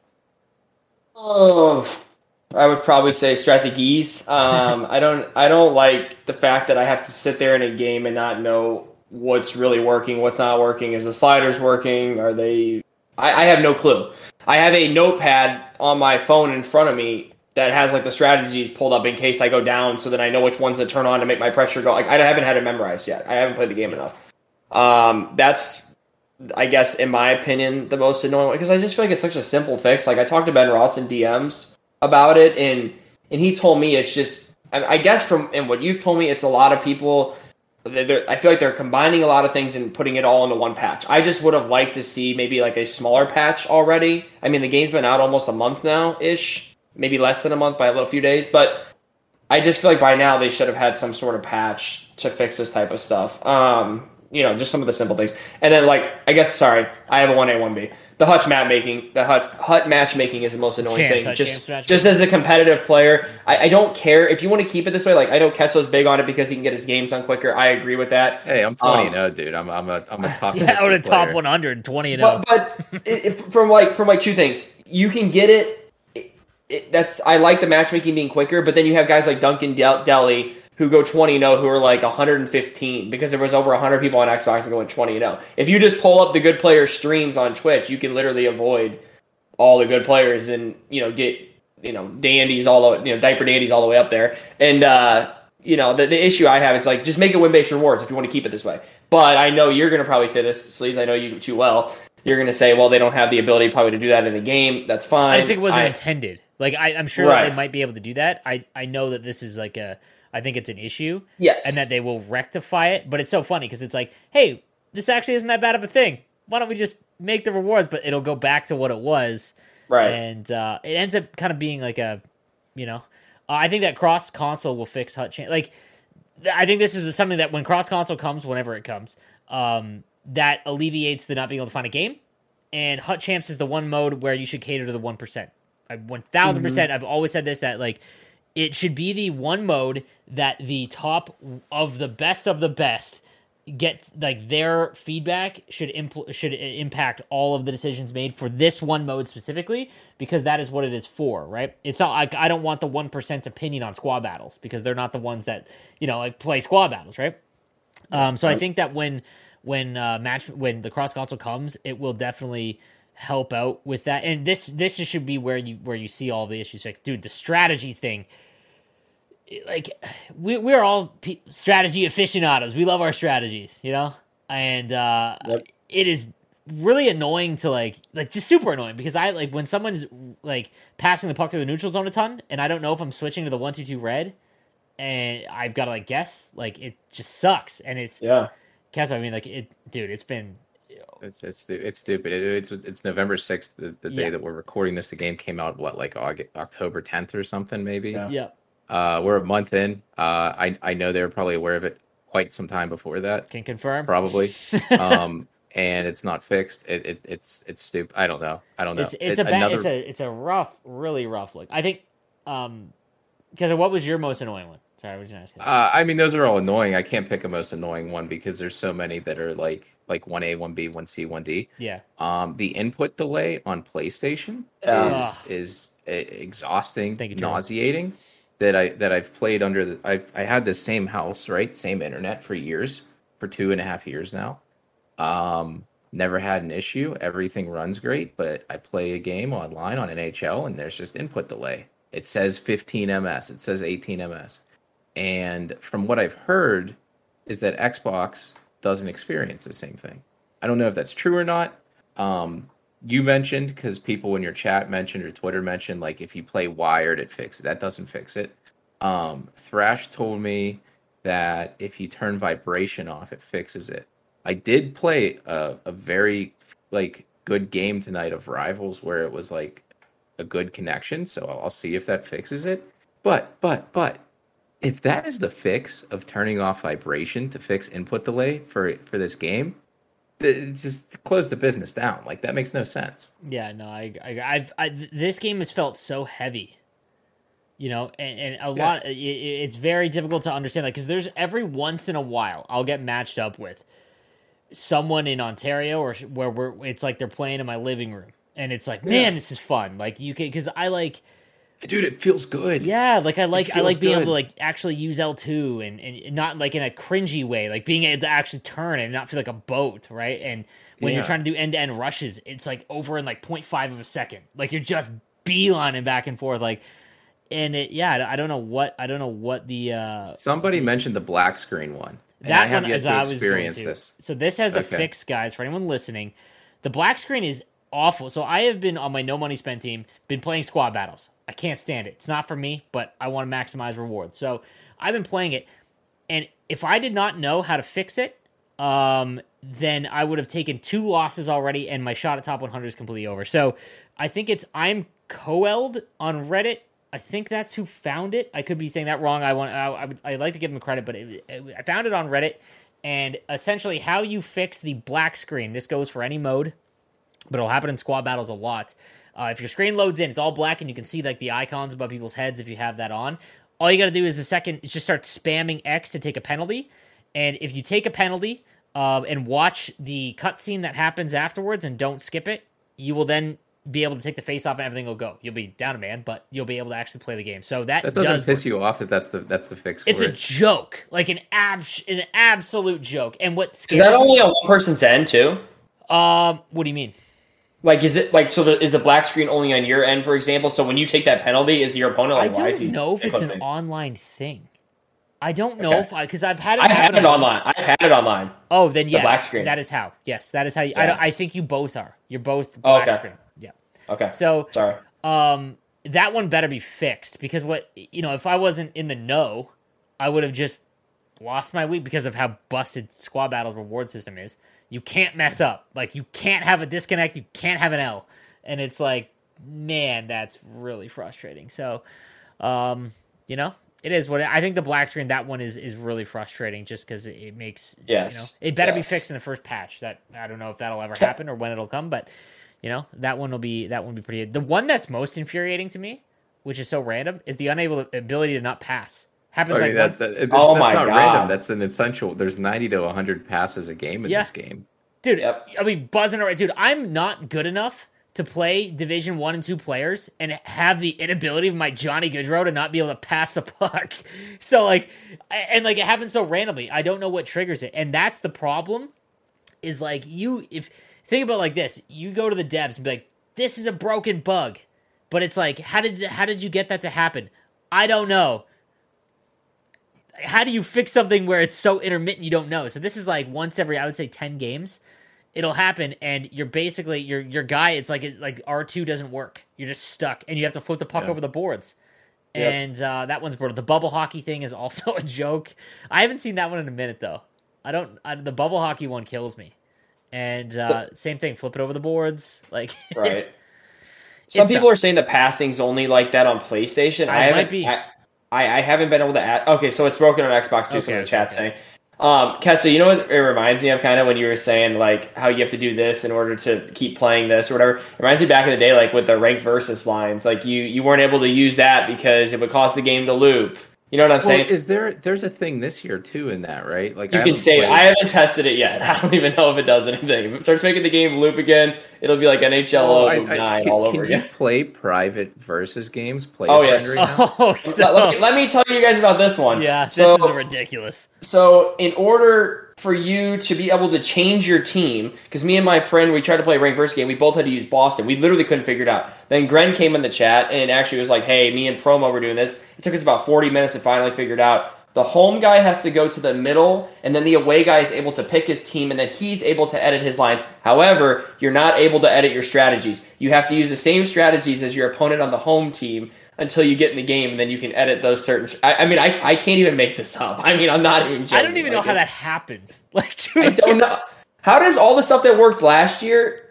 Oh, I would probably say strategies. I don't like the fact that I have to sit there in a game and not know what's really working, what's not working. Is the sliders working? Are they? I have no clue. I have a notepad on my phone in front of me that has like the strategies pulled up in case I go down, so that I know which ones to turn on to make my pressure go. Like I haven't had it memorized yet. I haven't played the game enough. That's, I guess, in my opinion, the most annoying one because I just feel like it's such a simple fix. Like I talked to Ben Ross in DMs about it, and he told me it's just, I guess from and what you've told me, it's a lot of people. I feel like they're combining a lot of things and putting it all into one patch. I just would have liked to see maybe like a smaller patch already. I mean, the game's been out almost a month now ish, maybe less than a month by a little few days, but I just feel like by now they should have had some sort of patch to fix this type of stuff. You know, just some of the simple things. And then, like, I guess, I have a 1A, 1B. The hut matchmaking is the most annoying thing. Just as a competitive player, I don't care. If you want to keep it this way, like, I know Kessel's big on it because he can get his games done quicker. I agree with that. Hey, I'm 20-0, dude. I'm a top out of top 100, 20-0. But from 2 things. You can get it. I like the matchmaking being quicker, but then you have guys like Duncan Deli who go 20-0 who are like 115 because there was over 100 people on Xbox going 20-0. If you just pull up the good player streams on Twitch, you can literally avoid all the good players and, you know, get, you know, dandies all the, you know, diaper dandies all the way up there. And, you know, the issue I have is like, just make it win-based rewards if you want to keep it this way. But I know you're going to probably say this, Sleaze, I know you too well. You're going to say, well, they don't have the ability probably to do that in the game. That's fine. I just think it wasn't intended. Like, I'm sure that they might be able to do that. I know that this is like I think it's an issue. Yes. And that they will rectify it. But it's so funny because it's like, hey, this actually isn't that bad of a thing. Why don't we just make the rewards? But it'll go back to what it was. Right. And it ends up kind of being like a You know, I think that cross console will fix hut champ. Like, I think this is something that when cross console comes, whenever it comes, that alleviates the not being able to find a game. And hut champs is the one mode where you should cater to the 1%. 1000%. I've always said this, that like it should be the one mode that the top of the best get, like their feedback should impact all of the decisions made for this one mode specifically, because that is what it is for, right? It's not like I don't want the 1%'s opinion on squad battles, because they're not the ones that, you know, like play squad battles, right? So I think that when the cross console comes, it will definitely help out with that. And this should be where you see all the issues fixed. Dude, the strategies thing, like we're all strategy aficionados. We love our strategies, you know? And it is really annoying to like just super annoying, because I like when someone's like passing the puck to the neutral zone a ton and I don't know if I'm switching to the 1-2-2 red and I've got to like guess, like it just sucks. And it's Kess, I mean, like it's been. It's stupid. It's November 6th, the day that we're recording this. The game came out October 10th or something, maybe. Yeah. We're a month in. I know they were probably aware of it quite some time before that. Can confirm. Probably. And it's not fixed. It's stupid. I don't know. It's a rough, really rough look. I think. Because what was your most annoying one? Sorry, I was going to ask. I mean, those are all annoying. I can't pick a most annoying one because there's so many that are like 1A, 1B, 1C, 1D. Yeah. The input delay on PlayStation is exhausting, nauseating. That I've played under I had the same house, right? Same internet for years, for 2.5 years now. Never had an issue. Everything runs great, but I play a game online on NHL and there's just input delay. It says 15 ms. It says 18 ms. And from what I've heard is that Xbox doesn't experience the same thing. I don't know if that's true or not. You mentioned, because people in your chat mentioned or Twitter mentioned, like if you play wired, it fixes it. That doesn't fix it. Thrash told me that if you turn vibration off, it fixes it. I did play a very like good game tonight of Rivals where it was like a good connection. So I'll see if that fixes it. But if that is the fix of turning off vibration to fix input delay for this game, just close the business down. Like that makes no sense. Yeah, no, I've this game has felt so heavy, you know, and a lot. It's very difficult to understand, like, because there's every once in a while I'll get matched up with someone in Ontario or where it's like they're playing in my living room, and it's like, man, this is fun. Like you can, because I like. Dude, it feels good. Yeah, like I like being able to like actually use L2 and not like in a cringy way, like being able to actually turn and not feel like a boat, right? And when you're trying to do end-to-end rushes, it's like over in like 0.5 of a second. Like you're just beelining back and forth, like, and I don't know what the somebody mentioned the black screen one. And that I have one yet is to I was experience going to. this. So this has a fix, guys, for anyone listening. The black screen is awful. So I have been on my no money spent team, been playing squad battles. I can't stand it. It's not for me, but I want to maximize rewards. So I've been playing it, and if I did not know how to fix it, then I would have taken 2 losses already, and my shot at top 100 is completely over. So I think I'm Coeld on Reddit. I think that's who found it. I could be saying that wrong. I'd like to give him credit, but I found it on Reddit, and essentially how you fix the black screen. This goes for any mode, but it'll happen in squad battles a lot. If your screen loads in, it's all black, and you can see like the icons above people's heads if you have that on. All you got to do is just start spamming X to take a penalty. And if you take a penalty and watch the cutscene that happens afterwards and don't skip it, you will then be able to take the face off and everything will go. You'll be down a man, but you'll be able to actually play the game. So that doesn't piss you off that's the fix for it's it. A joke, like an absolute joke. And what scares is that only on one person's end too? What do you mean? Like, is it like, so is the black screen only on your end, for example? So when you take that penalty, is your opponent like, I don't know if it's an online thing. I don't know if because I've had it. I've had it online. I've had it online. Oh, then yes, the black screen. That is how. Yes, that is how. I think you both are. You're both black screen. Yeah. Okay. So sorry. That one better be fixed, because if I wasn't in the know, I would have just lost my week because of how busted Squad Battle's reward system is. You can't mess up. Like, you can't have a disconnect. You can't have an L. And it's like, man, that's really frustrating. So, You know, it is what I think. The black screen, that one is really frustrating, just because it makes it better be fixed in the first patch. That I don't know if that'll ever happen or when it'll come, but that one will be pretty. The one that's most infuriating to me, which is so random, is the ability to not pass. Happens once. That's not random. That's an essential. There's 90 to 100 passes a game in this game, dude. I mean, buzzing around, dude. I'm not good enough to play Division 1 and 2 players and have the inability of my Johnny Gaudreau to not be able to pass a puck. So it happens so randomly. I don't know what triggers it. And that's the problem, is think about it like this. You go to the devs and be like, this is a broken bug. But it's like, how did you get that to happen? I don't know. How do you fix something where it's so intermittent you don't know? So this is like once every, I would say, 10 games. It'll happen, and you're basically your guy. It's like R2 doesn't work. You're just stuck, and you have to flip the puck over the boards. Yep. And that one's brutal. The bubble hockey thing is also a joke. I haven't seen that one in a minute though. The bubble hockey one kills me. And same thing, flip it over the boards. Like right. Some people are saying the passing's only like that on PlayStation. I haven't been able to add. Okay, so it's broken on Xbox too. So in the chat saying. Kessa, you know what it reminds me of kind of when you were saying like how you have to do this in order to keep playing this or whatever. It reminds me back in the day, like with the ranked versus lines, like you weren't able to use that because it would cause the game to loop. You know what I'm saying? There's a thing this year too in that, right? Like you can save. I haven't tested it yet. I don't even know if it does anything. If it starts making the game loop again, it'll be like NHL 9 all over again. Can you play private versus games? Yes. Let me tell you guys about this one. Yeah, this is ridiculous. So in order for you to be able to change your team, because me and my friend, we tried to play a ranked versus game, we both had to use Boston. We literally couldn't figure it out. Then Gren came in the chat and actually was like, hey, me and Promo were doing this. It took us about 40 minutes to finally figure it out. The home guy has to go to the middle, and then the away guy is able to pick his team, and then he's able to edit his lines. However, you're not able to edit your strategies. You have to use the same strategies as your opponent on the home team until you get in the game, and then you can edit those certain... I can't even make this up. I mean, I'm not even joking. I don't even know how that happens. I don't know. How does all the stuff that worked last year...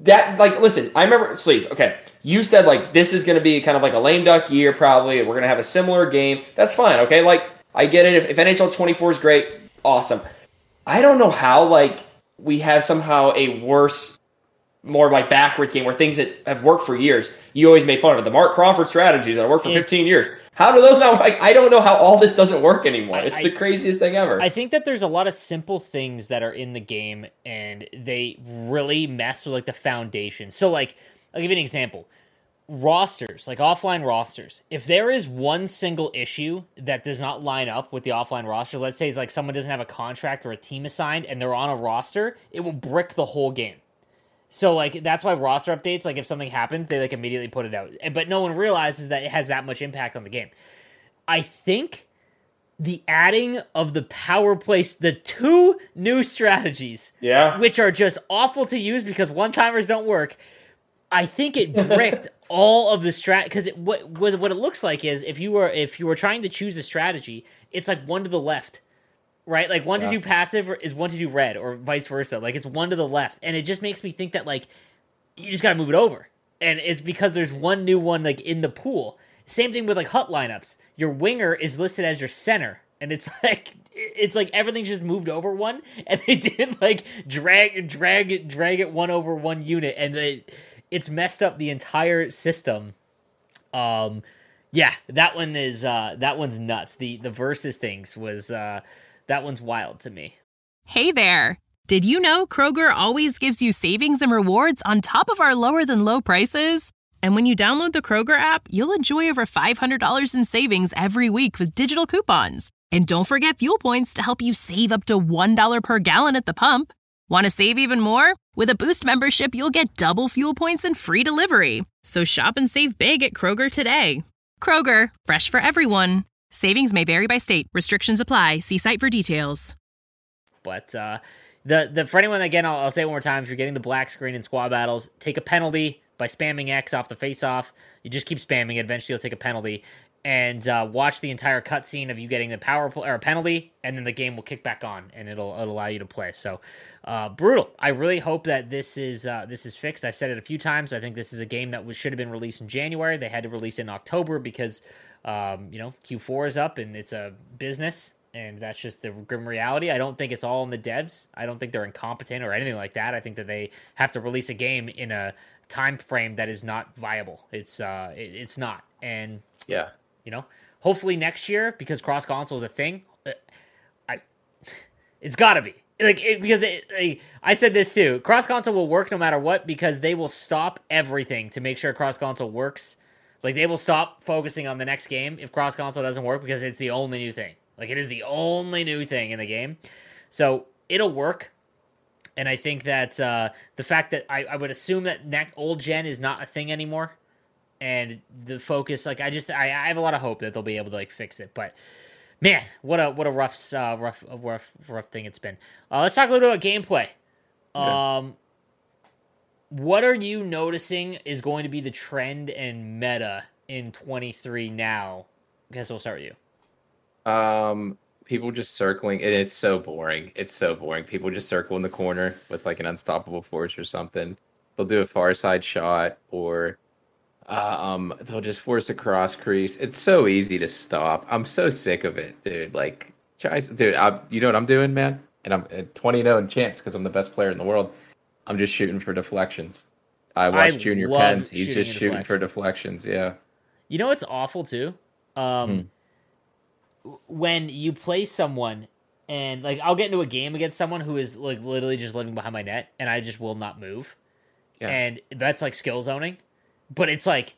listen, I remember... Sleaze, okay. You said, this is going to be kind of like a lame duck year, probably. We're going to have a similar game. That's fine, okay? I get it. If NHL 24 is great, awesome. I don't know how, we have somehow a worse, more backwards game where things that have worked for years, you always made fun of it. The Mark Crawford strategies that worked for 15 years. How do those not I don't know how all this doesn't work anymore. It's the craziest thing ever. I think that there's a lot of simple things that are in the game, and they really mess with, the foundation. So, I'll give you an example. Rosters, offline rosters, if there is one single issue that does not line up with the offline roster, let's say it's someone doesn't have a contract or a team assigned and they're on a roster, it will brick the whole game. So that's why roster updates, if something happens, they immediately put it out. But no one realizes that it has that much impact on the game. I think the adding of the power plays, the 2 new strategies, which are just awful to use because one-timers don't work, I think it bricked all of the because what it looks like is if you were trying to choose a strategy, it's one to the left, right? One to do passive is one to do red, or vice versa. It's one to the left, and it just makes me think that you just got to move it over, and it's because there's one new one in the pool. Same thing with HUT lineups. Your winger is listed as your center, and it's everything's just moved over one, and they didn't drag it one over one unit, and it's messed up the entire system. That one is that one's nuts. The versus things was that one's wild to me. Hey there. Did you know Kroger always gives you savings and rewards on top of our lower than low prices? And when you download the Kroger app, you'll enjoy over $500 in savings every week with digital coupons. And don't forget fuel points to help you save up to $1 per gallon at the pump. Want to save even more? With a Boost membership, you'll get double fuel points and free delivery. So shop and save big at Kroger today. Kroger, fresh for everyone. Savings may vary by state. Restrictions apply. See site for details. But for anyone, again, I'll say it one more time. If you're getting the black screen in squad battles, take a penalty by spamming X off the face-off. You just keep spamming it. Eventually, you'll take a penalty. And watch the entire cutscene of you getting the penalty, and then the game will kick back on, and it'll allow you to play. So, brutal. I really hope that this is fixed. I've said it a few times. I think this is a game that should have been released in January. They had to release it in October because Q4 is up and it's a business, and that's just the grim reality. I don't think it's all in the devs. I don't think they're incompetent or anything like that. I think that they have to release a game in a time frame that is not viable. It's not. And yeah, hopefully next year, because cross console is a thing, it's got to be. I said this too. Cross console will work no matter what, because they will stop everything to make sure cross console works. Like, they will stop focusing on the next game if cross console doesn't work, because it's the only new thing. Like, it is the only new thing in the game. So it'll work. And I think that the fact that I would assume that old gen is not a thing anymore, and the focus, like, I have a lot of hope that they'll be able to like fix it. But man, what a rough thing it's been. Let's talk a little bit about gameplay. Yeah. What are you noticing is going to be the trend and meta in 23 now? I guess we'll start with you. People just circling, and it's so boring. People just circle in the corner with like an unstoppable force or something. They'll do a far side shot, or they'll just force a cross crease. It's so easy to stop. I'm so sick of it, dude. Like, you know what I'm doing, man? And I'm 20-0 in champs because I'm the best player in the world. I'm just shooting for deflections. I watched Junior Pens. He's just shooting for deflections. Yeah. You know what's awful too? When you play someone and like I'll get into a game against someone who is like literally just living behind my net, and I just will not move. Yeah. And that's like skill zoning. But it's like,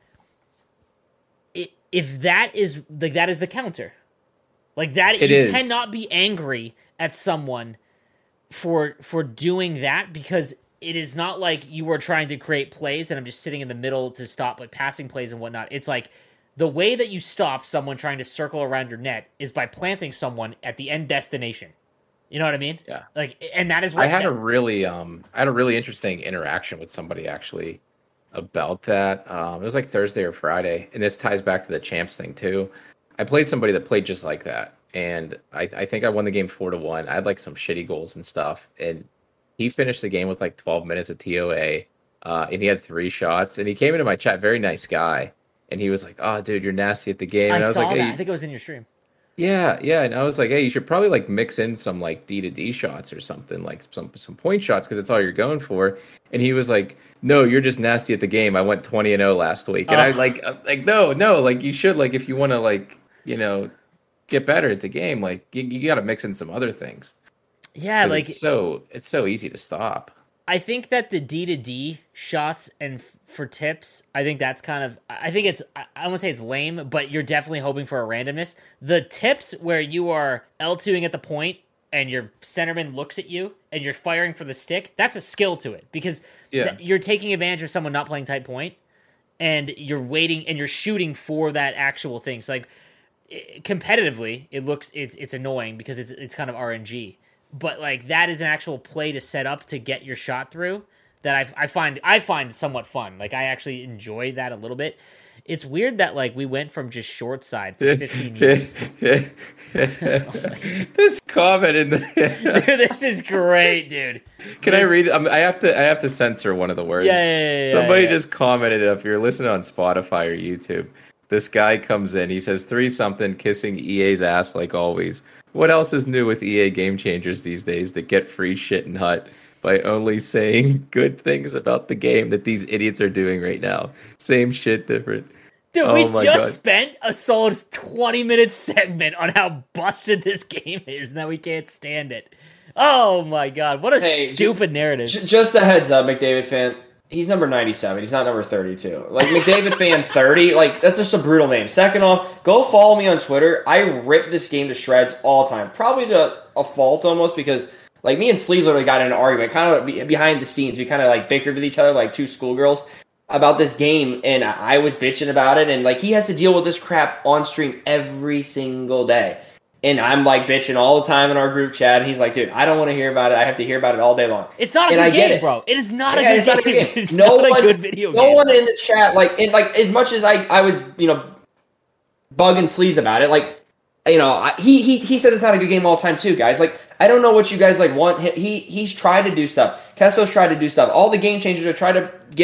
if that is like, that is the counter. Like that, you cannot be angry at someone for doing that, because it is not like you are trying to create plays and I'm just sitting in the middle to stop like passing plays and whatnot. It's like the way that you stop someone trying to circle around your net is by planting someone at the end destination. You know what I mean? Yeah. Like, and that is what I had a really interesting interaction with somebody actually about that. It was like Thursday or Friday, and this ties back to the champs thing too. I played somebody that played just like that, and I think I won the game 4-1. I had like some shitty goals and stuff, and he finished the game with like 12 minutes of TOA, and he had 3 shots, and he came into my chat, very nice guy, and he was like, "Oh, dude, you're nasty at the game." And I was saw like, that. "Hey," I think it was in your stream. Yeah, and I was like, "Hey, you should probably like mix in some like D-to-D shots or something, like some point shots, because it's all you're going for." And he was like, "No, you're just nasty at the game. I went 20-0 last week." And I like no, like you should, like, if you want to like, get better at the game, like you got to mix in some other things. Yeah, like it's so easy to stop. I think that the D-to-D shots and for tips, I think that's kind of, I think it's, I don't want to say it's lame, but you're definitely hoping for a randomness. The tips where you are L2ing at the point and your centerman looks at you and you're firing for the stick, that's a skill to it, because you're taking advantage of someone not playing tight point, and you're waiting and you're shooting for that actual thing. So like competitively, it's annoying because it's kind of RNG. But like that is an actual play to set up to get your shot through that I find somewhat fun. Like I actually enjoy that a little bit. It's weird that like we went from just short side for 15 years. This comment in the dude, this is great, dude. Can I read? I have to censor one of the words. Yeah. Somebody just commented, if you're listening on Spotify or YouTube, this guy comes in. He says 3-something, kissing EA's ass like always. What else is new with EA Game Changers these days that get free shit in Hut by only saying good things about the game that these idiots are doing right now? Same shit, different. Dude, we just spent a solid 20-minute segment on how busted this game is and that we can't stand it. Oh my god, what a stupid narrative. Just a heads up, McDavid fan. He's number 97. He's not number 32. Like, McDavid fan 30, like, that's just a brutal name. Second off, go follow me on Twitter. I rip this game to shreds all the time. Probably to a fault almost, because, like, me and Sleeves literally got in an argument, kind of behind the scenes. We kind of, like, bickered with each other like two schoolgirls about this game, and I was bitching about it, and, like, he has to deal with this crap on stream every single day. And I'm, like, bitching all the time in our group chat, and he's like, dude, I don't want to hear about it. I have to hear about it all day long. It's not a good game, bro. It is not a good game. It's not a good video game. No one in the chat, like, as much as I was, bugging Sleaze about it, like, he says it's not a good game all the time too, guys. Like, I don't know what you guys, like, want. He's tried to do stuff. Kesso's tried to do stuff. All the game changers are trying to give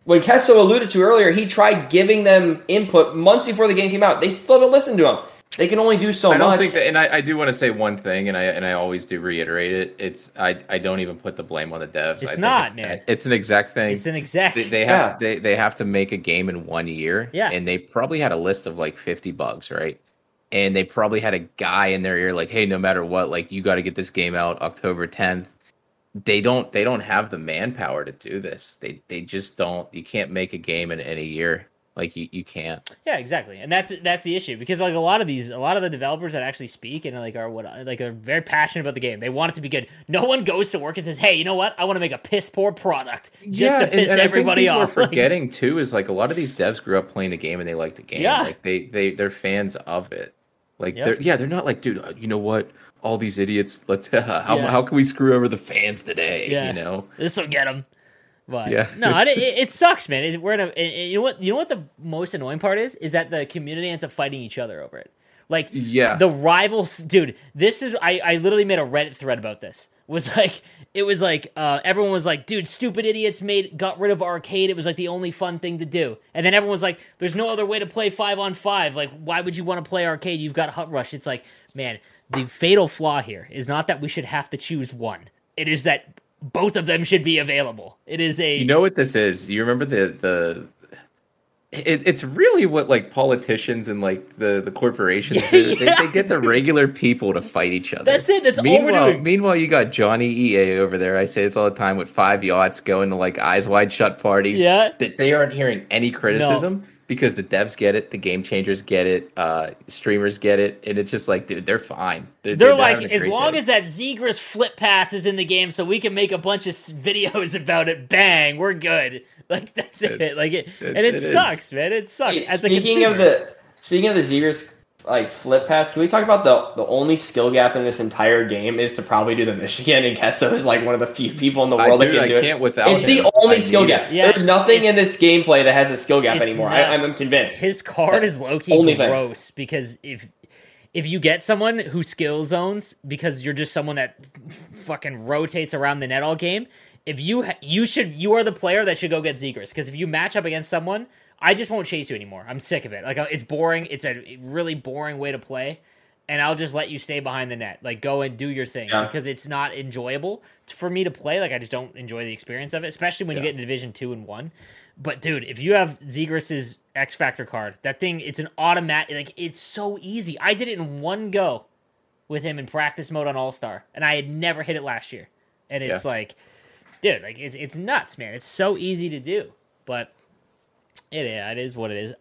when Kesso alluded to earlier, he tried giving them input months before the game came out. They still haven't listened to him. They can only do so much. I don't think that, and I do want to say one thing, and I always do reiterate it. It's I don't even put the blame on the devs. It's not, man. It's an exec thing. It's an exec. They have to make a game in 1 year. Yeah. And they probably had a list of like 50 bugs, right? And they probably had a guy in their ear like, hey, no matter what, like you got to get this game out October 10th. They don't have the manpower to do this. They just don't. You can't make a game in a year. Like you can't. Yeah, exactly, and that's the issue because like a lot of the developers that actually speak and are very passionate about the game. They want it to be good. No one goes to work and says, "Hey, you know what? I want to make a piss poor product just to piss everybody off." What we're forgetting too is like a lot of these devs grew up playing the game and they like the game. Yeah. Like they're fans of it. Like they're not like, dude, you know what? All these idiots. Let's how can we screw over the fans today? Yeah. You know, this will get them. But yeah. No, it sucks, man. You know what the most annoying part is that the community ends up fighting each other over it. Like the rivals, dude. This is I literally made a Reddit thread about this. Everyone was like, dude, stupid idiots got rid of arcade. It was like the only fun thing to do. And then everyone was like, there's no other way to play 5-on-5. Like, why would you want to play arcade? You've got Hut Rush. It's like, man, the fatal flaw here is not that we should have to choose one. It is that both of them should be available. It is a... You know what this is? You remember it's really what like politicians and like the corporations do. They get the regular people to fight each other. That's it. That's all we're doing. Meanwhile, you got Johnny EA over there. I say this all the time with 5 yachts going to like eyes wide shut parties. Yeah. That they aren't hearing any criticism because the devs get it, the game changers get it, streamers get it, and it's just like, dude, they're fine. They're like, as long as that Zegras flip pass is in the game, so we can make a bunch of videos about it. Bang, we're good. Like that's it. Like it sucks, man. It sucks. Hey, speaking of the Zegras like flip pass, can we talk about the only skill gap in this entire game is to probably do the Michigan, and Kesso is like one of the few people in the world that can do it. It's the only skill gap. Yeah, there's nothing in this gameplay that has a skill gap anymore. I'm convinced. His card is low-key gross because if you get someone who skill zones because you're just someone that fucking rotates around the net all game, if you are the player that should go get Zegras, because if you match up against someone, I just won't chase you anymore. I'm sick of it. Like, it's boring. It's a really boring way to play, and I'll just let you stay behind the net. Like, go and do your thing because it's not enjoyable for me to play. Like, I just don't enjoy the experience of it, especially when you get into Division 2 and 1. But, dude, if you have Zegras' X Factor card, that thing, it's an automatic. Like, it's so easy. I did it in one go with him in practice mode on All-Star, and I had never hit it last year. And it's like, dude, like, it's nuts, man. It's so easy to do. But it is what it is.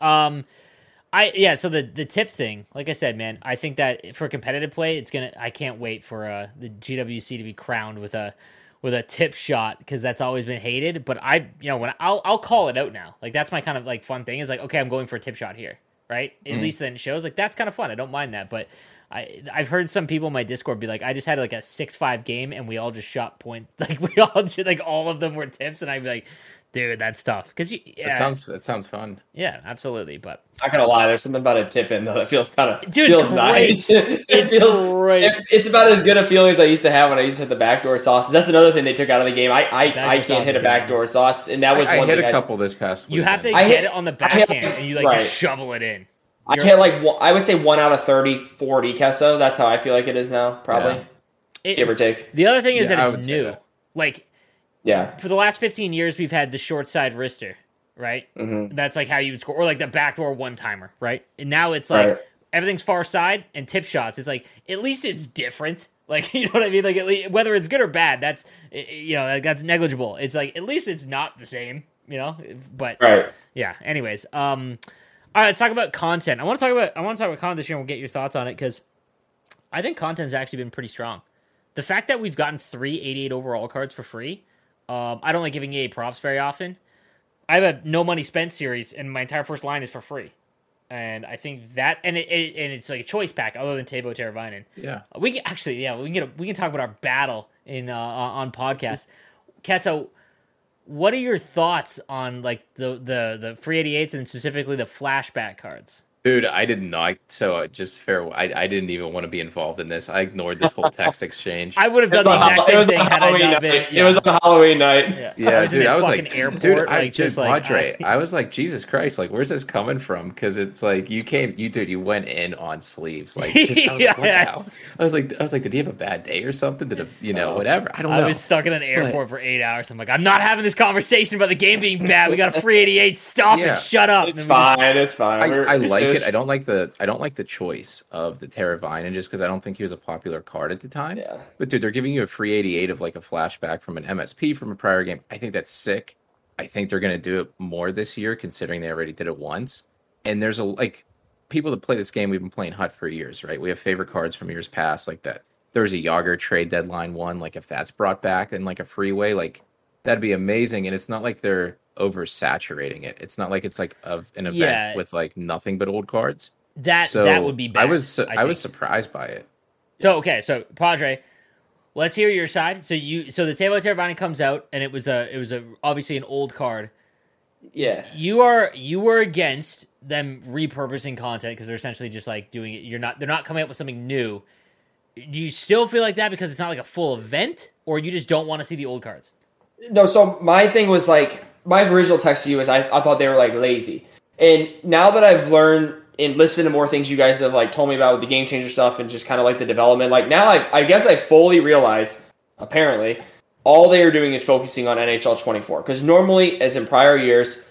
So the tip thing, like I said, man, I think that for competitive play, I can't wait for the GWC to be crowned with a tip shot, because that's always been hated. But I'll call it out now. Like, that's my kind of like fun thing is like, okay, I'm going for a tip shot here, right? At least then it shows like that's kind of fun. I don't mind that. But I've heard some people in my Discord be like, I just had like a 6-5 game and we all just shot point. Like we all just, like all of them were tips, and I'd be like, dude, that's tough. Because it sounds fun. Yeah, absolutely. But not gonna lie, there's something about a tip in though that feels kind of nice. It feels great. It's about as good a feeling as I used to have when I used to hit the backdoor sauces. That's another thing they took out of the game. I can't hit a backdoor sauce, and that was I hit a couple this past week. You have to get it on the backhand and you like just shovel it in. I hit like I would say 1 out of 30, 40 Kesso. That's how I feel like it is now, probably. Give or take. The other thing is that it's new. Like, yeah, for the last 15 years, we've had the short side wrister, right? Mm-hmm. That's like how you would score, or like the backdoor one timer, right? And now it's like everything's far side and tip shots. It's like at least it's different. Like, you know what I mean? Like, at least, whether it's good or bad, that's that's negligible. It's like at least it's not the same, But yeah. Anyways, all right, let's talk about content. I want to talk about content this year, and we'll get your thoughts on it, because I think content's actually been pretty strong. The fact that we've gotten 3 88 overall cards for free. I don't like giving EA props very often. I have a no money spent series, and my entire first line is for free. And I think that, and it's like a choice pack other than Teuvo Teravainen. Yeah, we can talk about our battle in on podcast. Kesso, what are your thoughts on like the free 88s and specifically the flashback cards? Dude, I did not. So just fair. I didn't even want to be involved in this. I ignored this whole text exchange. I would have done the exact same thing had I not been. It was on Halloween night. Yeah, dude, I was like, airport, dude, Padre, I was like, Jesus Christ, like, where's this coming from? Because it's like you went in on sleeves, like, just, I was like, what the hell? I was like, did he have a bad day or something? Did whatever? I don't know. I was stuck in an airport for 8 hours. I'm like, I'm not having this conversation about the game being bad. We got a free 88. Stop and shut up. It's fine. It's fine. I like it. I don't like the choice of the Teravainen just because I don't think he was a popular card at the time. Yeah. But dude, they're giving you a free 88 of like a flashback from an MSP from a prior game. I think that's sick. I think they're gonna do it more this year, considering they already did it once. And there's people that play this game. We've been playing Hut for years, right? We have favorite cards from years past, like that. There was a Yager trade deadline one. Like if that's brought back in like a freeway, like that'd be amazing. And it's not like they're oversaturating it. It's not like it's like an event with like nothing but old cards. That would be bad. I was surprised by it. So Padre, let's hear your side. So the Table of Teravainen comes out, and it was obviously an old card. Yeah. You were against them repurposing content because they're essentially just like doing it. They're not coming up with something new. Do you still feel like that because it's not like a full event, or you just don't want to see the old cards? No. So my thing was like my original text to you is I thought they were like lazy, and now that I've learned and listened to more things you guys have like told me about with the Game Changer stuff and just kind of like the development, like now I guess I fully realize apparently all they are doing is focusing on NHL 24 because normally, as in prior years,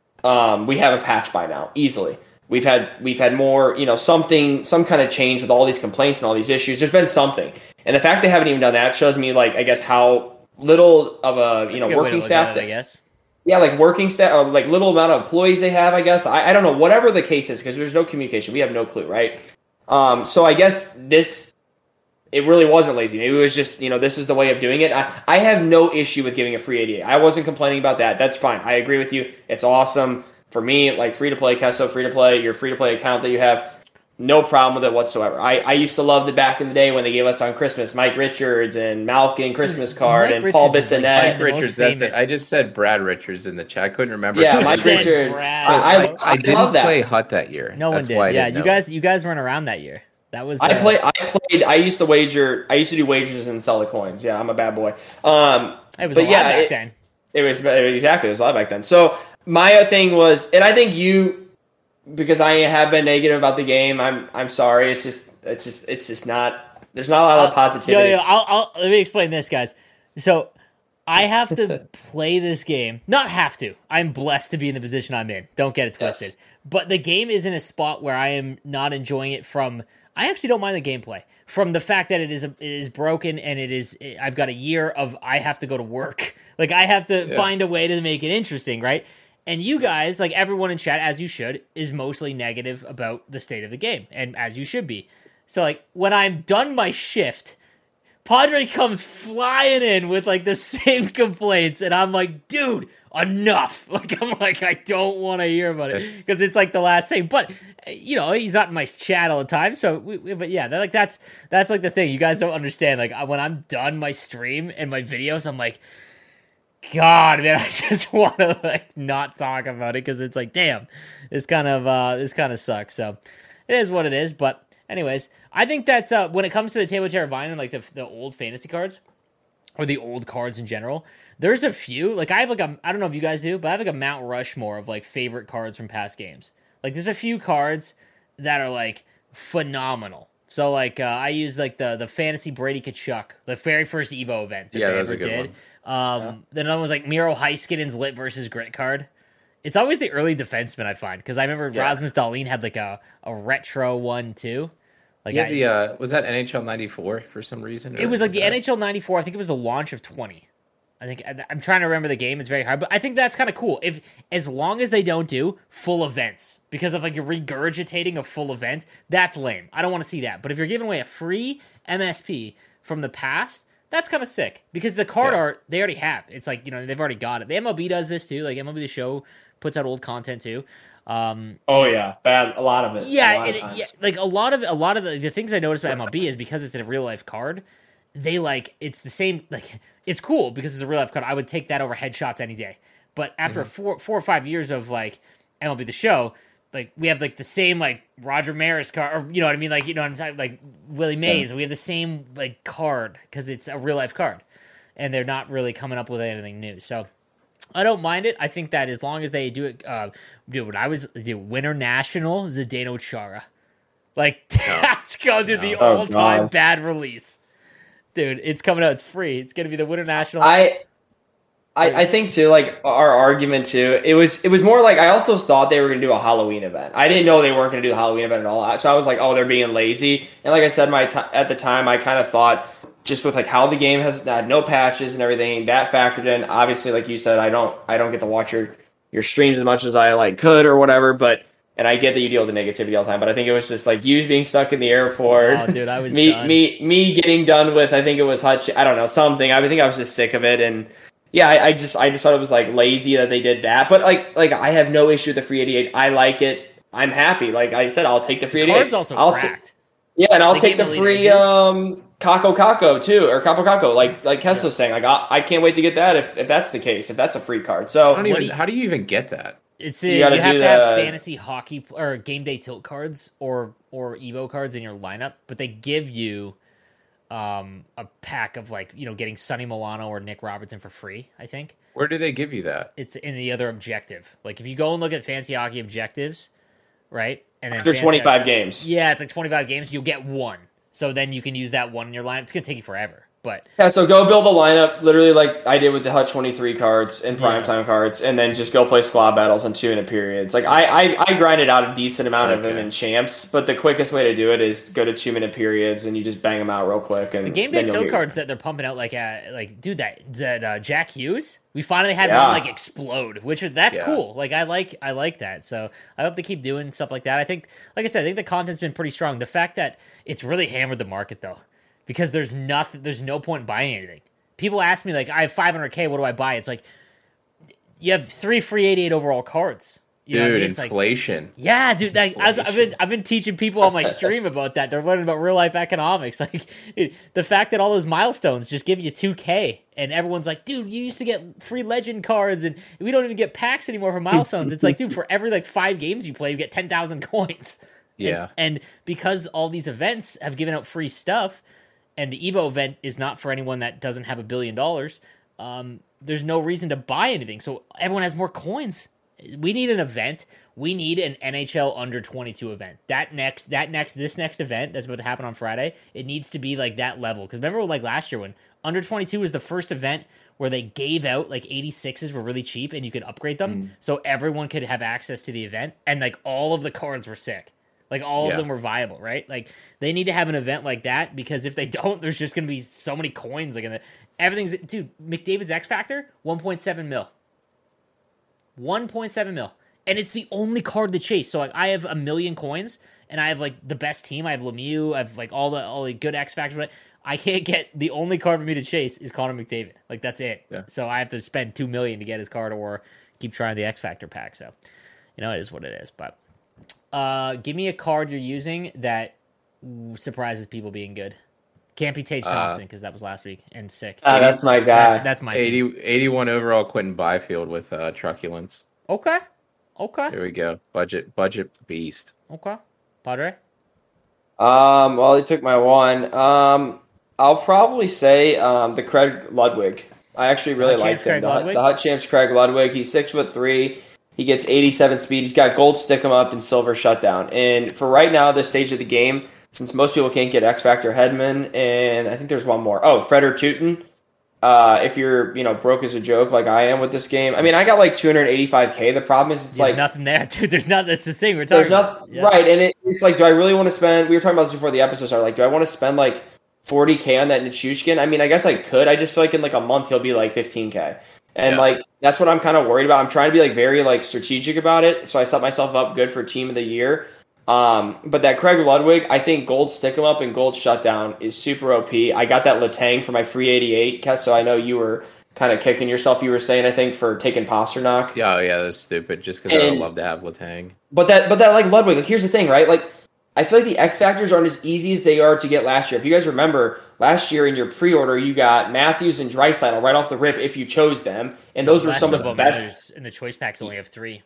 we have a patch by now easily. We've had more, some kind of change with all these complaints and all these issues. There's been something, and the fact they haven't even done that shows me like I guess how little of a working staff I guess. Yeah, like working staff, or like little amount of employees they have, I guess. I don't know, whatever the case is, because there's no communication. We have no clue, right? So I guess it really wasn't lazy. Maybe it was just, this is the way of doing it. I have no issue with giving a free 88. I wasn't complaining about that. That's fine. I agree with you. It's awesome. For me, like free-to-play, Kesso, free-to-play, your free-to-play account that you have, no problem with it whatsoever. I used to love it back in the day when they gave us on Christmas Mike Richards and Malkin Christmas card and Paul Bissonnette. Mike Richards, that's it. I just said Brad Richards in the chat. I couldn't remember. Yeah, Mike Richards. I didn't play Hut that year. No one did. Yeah, you guys weren't around that year. That was. I used to wager. I used to do wagers and sell the coins. Yeah, I'm a bad boy. It was a lot back then. It was exactly. It was a lot back then. So my thing was, and I think you. Because I have been negative about the game, I'm sorry. It's just not. There's not a lot of positivity. Let me explain this, guys. So I have to play this game. Not have to. I'm blessed to be in the position I'm in. Don't get it twisted. Yes. But the game is in a spot where I am not enjoying it from. I actually don't mind the gameplay from the fact that it is broken and I've got a year of I have to go to work. Like I have to find a way to make it interesting, right? And you guys, like everyone in chat, as you should, is mostly negative about the state of the game, and as you should be. So, like, when I'm done my shift, Padre comes flying in with, like, the same complaints, and I'm like, dude, enough. Like, I'm like, I don't want to hear about it, because it's, like, the last thing. But, he's not in my chat all the time, so, but yeah, that's, like, the thing. You guys don't understand. Like, when I'm done my stream and my videos, I'm like, God, man, I just want to like not talk about it because it's like, damn, this kind of sucks. So it is what it is. But anyways, I think that's when it comes to the Table of Teravainen and like the old fantasy cards or the old cards in general, there's a few. Like I have like I don't know if you guys do, but I have like a Mount Rushmore of like favorite cards from past games. Like there's a few cards that are like phenomenal. So like I use like the fantasy Brady Tkachuk, the very first Evo event that they ever did. Then another one's like Miro Heiskanen's Lit versus Grit card. It's always the early defenseman I find because I remember Rasmus Dahlin had like a retro one too. Like was that NHL 94 for some reason? It was like the NHL 94. I think it was the launch of 20. I think I'm trying to remember the game. It's very hard, but I think that's kind of cool. If as long as they don't do full events because of like you're regurgitating a full event, that's lame. I don't want to see that. But if you're giving away a free MSP from the past. That's kind of sick because the card art they already have. It's like they've already got it. The MLB does this too. Like MLB The Show puts out old content too. Bad. A lot of it. Yeah, like a lot of the things I noticed about MLB is because it's a real life card. They like it's the same. Like it's cool because it's a real life card. I would take that over headshots any day. But after 4 or 5 years of like MLB The Show, we have like the same like Roger Maris card, or you know what I mean, like you know what I'm talking, like Willie Mays. We have the same like card because it's a real life card, and they're not really coming up with anything new. So I don't mind it. I think that as long as they do it, Winter National Zdeno Chara, like that's going to the all-time bad release, dude. It's coming out. It's free. It's gonna be the Winter National. I think too, like our argument too, it was more like I also thought they were going to do a Halloween event. I didn't know they weren't going to do the Halloween event at all. So I was like, oh, they're being lazy. And like I said, at the time, I kind of thought just with like how the game has had no patches and everything that factored in. Obviously, like you said, I don't get to watch your streams as much as I like could or whatever. And I get that you deal with the negativity all the time, but I think it was just like you being stuck in the airport. Oh, dude, I was me getting done with. I think it was Hutch. I don't know, something. I think I was just sick of it. And yeah, I just thought it was like lazy that they did that. But like I have no issue with the free 88. I like it. I'm happy. Like I said, I'll take the free 88. Card's also cracked. And I'll take the free Kako too, or Capo Kako. Like Kessler's saying, like I can't wait to get that if that's the case. If that's a free card. So how do you even get that? It's you have to have fantasy hockey or game day tilt cards or Evo cards in your lineup, but they give you a pack of like, you know, getting Sonny Milano or Nick Robertson for free, I think. Where do they give you that? It's in the other objective. Like if you go and look at fantasy hockey objectives, right? And then after 25 games. Yeah, it's like 25 games, you'll get one. So then you can use that one in your lineup. It's going to take you forever. But yeah, so go build a lineup literally like I did with the Hut 23 cards and primetime cards, and then just go play squad battles in 2-minute periods. Like I grinded out a decent amount of them in champs, but the quickest way to do it is go to 2-minute periods and you just bang them out real quick. And the game day tilt cards that they're pumping out, like dude, that Jack Hughes, we finally had one like explode, that's cool. Like I like that. So I hope they keep doing stuff like that. I think, like I said, I think the content's been pretty strong. The fact that it's really hammered the market though. Because there's no point in buying anything. People ask me, like, I have 500K, what do I buy? It's like, you have 3 free 88 overall cards. You know what I mean? It's inflation. Like, yeah, dude. Like, I've been teaching people on my stream about that. They're learning about real life economics. Like, the fact that all those milestones just give you 2K, and everyone's like, dude, you used to get free legend cards, and we don't even get packs anymore for milestones. It's like, dude, for every like 5 games you play, you get 10,000 coins. Yeah. And because all these events have given out free stuff, and the Evo event is not for anyone that doesn't have $1 billion, there's no reason to buy anything. So everyone has more coins. We need an event. We need an NHL under 22 event. This next event that's about to happen on Friday, it needs to be like that level. Because remember, like last year when under 22 was the first event where they gave out like 86s were really cheap and you could upgrade them, so everyone could have access to the event, and like all of the cards were sick. Like, all of them were viable, right? Like, they need to have an event like that, because if they don't, there's just going to be so many coins. Like, everything's... Dude, McDavid's X Factor, 1.7 mil. 1.7 mil. And it's the only card to chase. So, like, I have 1 million coins, and I have, like, the best team. I have Lemieux. I have, like, all the good X Factors. But I can't get... The only card for me to chase is Connor McDavid. Like, that's it. Yeah. So, I have to spend $2 million to get his card or keep trying the X Factor pack. So, you know, it is what it is. But... give me a card you're using that surprises people being good. Can't be Tage Thompson because that was last week and sick. That's my guy. That's my 81 overall Quentin Byfield with truculence. Okay. There we go. Budget beast. Okay. Padre? Well, he took my one. I'll probably say the Craig Ludwig. I actually really liked him. The Hut Champs Craig Ludwig. He's 6'3". He gets 87 speed. He's got gold stick 'em up and silver shutdown. And for right now, this stage of the game, since most people can't get X Factor Hedman, and I think there's one more. Oh, Freder Teuton. If you're, broke as a joke like I am with this game. I mean, I got like 285K. The problem is it's like nothing there, dude. There's nothing. That's the thing we're talking about. Yeah. Right, and it's like, do I really want to spend? We were talking about this before the episode started. Like, do I want to spend like 40K on that Nichushkin? I mean, I guess I could. I just feel like in like a month he'll be like 15K. And like that's what I'm kind of worried about. I'm trying to be like very like strategic about it, so I set myself up good for team of the year. But that Craig Ludwig, I think gold stick 'em up and gold shutdown is super OP. I got that Letang for my free 88, Kes, so I know you were kind of kicking yourself. You were saying, I think, for taking Pasternak. Yeah, that's stupid. Just because I would love to have Letang. But that like Ludwig. Like, here's the thing, right? Like, I feel like the X Factors aren't as easy as they are to get last year. If you guys remember, last year in your pre-order, you got Matthews and Draisaitl right off the rip if you chose them, and those were some of the best. And the choice packs only have 3.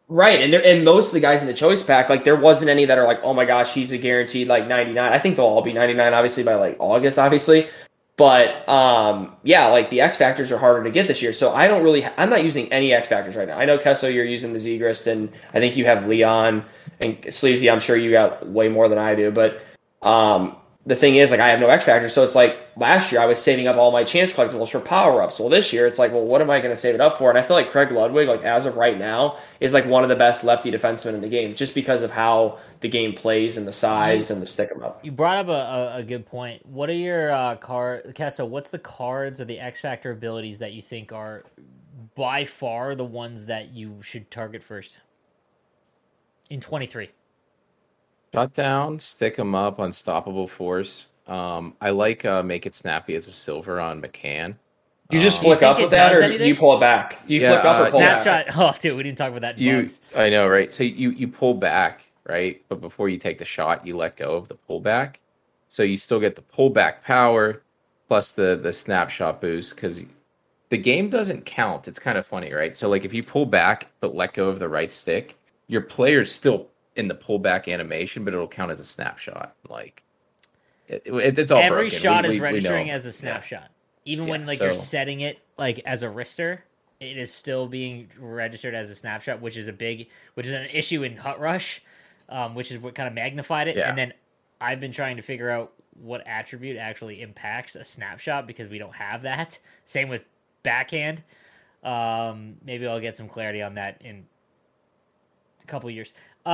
Right, and most of the guys in the choice pack, like there wasn't any that are like, oh my gosh, he's a guaranteed like 99. I think they'll all be 99, obviously by like August, obviously. But yeah, like the X Factors are harder to get this year, so I'm not using any X Factors right now. I know Kesso, you're using the Zegrist, and I think you have Leon and Sleazy. I'm sure you got way more than I do, but the thing is, like, I have no X Factors, so it's like last year I was saving up all my chance collectibles for power ups. Well, this year it's like, well, what am I going to save it up for? And I feel like Craig Ludwig, like as of right now, is like one of the best lefty defensemen in the game, just because of how the game plays and the size and the stick 'em up. You brought up a good point. What are your Kesso, what's the cards or the X Factor abilities that you think are by far the ones that you should target first in 23? Shut down, stick 'em up, unstoppable force. I like make it snappy as a silver on McCann. You just flick up with that, or do you pull it back? You flick up or pull snapshot. Back? Oh, dude, we didn't talk about that. I know, right? So you pull back, right? But before you take the shot, you let go of the pullback. So you still get the pullback power plus the snapshot boost, because the game doesn't count. It's kind of funny, right? So like if you pull back but let go of the right stick, your player's still in the pullback animation, but it'll count as a snapshot. Like it's all every broken. shot is registering as a snapshot, even when like so you're setting it like as a wrister. It is still being registered as a snapshot, which is an issue in Hut Rush, which is what kind of magnified it. Yeah. And then I've been trying to figure out what attribute actually impacts a snapshot, because we don't have that. Same with backhand. Maybe I'll get some clarity on that in a couple years.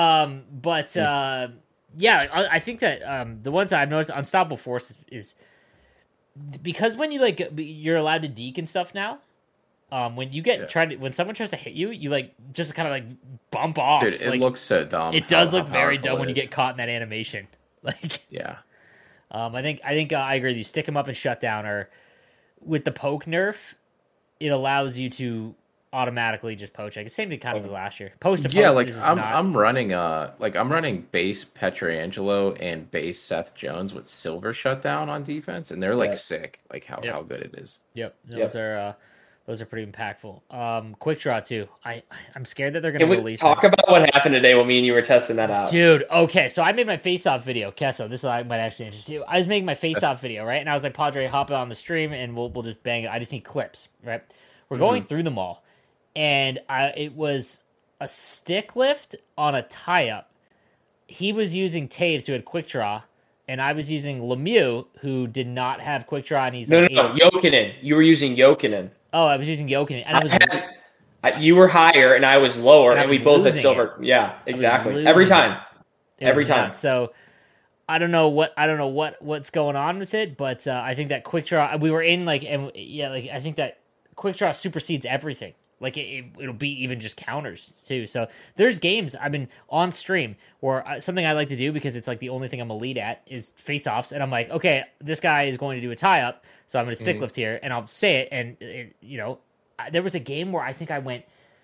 Yeah, I think that the ones that I've noticed, Unstoppable Force is because when you like you're allowed to deke and stuff now. When you get when someone tries to hit you, you like just kind of like bump off. Dude, it like, looks so dumb. It does look very dumb when you get caught in that animation. Like, yeah. I think I agree with you. Stick 'em up and shut down, or with the poke nerf, it allows you to automatically just poach. Like same thing kind of as last year. Post to post. Yeah, like I'm running base Petrangelo and base Seth Jones with silver shutdown on defense, and they're like sick. Like how good it is. Yep, those are pretty impactful. Quick draw too. I'm scared that they're going to release. Talk about what happened today when me and you were testing that out, dude. Okay, so I made my face-off video. Kesso, this might actually interest you. I was making my face-off video, right? And I was like, Padre, hop on the stream, and we'll just bang it. I just need clips, right? We're going through them all, and it was a stick lift on a tie-up. He was using Taves, who had quick draw, and I was using Lemieux, who did not have quick draw, and he's no, Jokinen. You were using Jokinen. Oh, I was using Jokinen, and you were higher and I was lower, and we both had silver. Yeah, exactly. Every time. So I don't know what's going on with it, but I think that quick draw we were in I think that quick draw supersedes everything. Like it'll beat even just counters too. So there's games I've been on stream where something I like to do, because it's like the only thing I'm elite at, is face-offs. And I'm like, okay, this guy is going to do a tie-up, so I'm going to stick lift here, and I'll say it. And there was a game where I think I went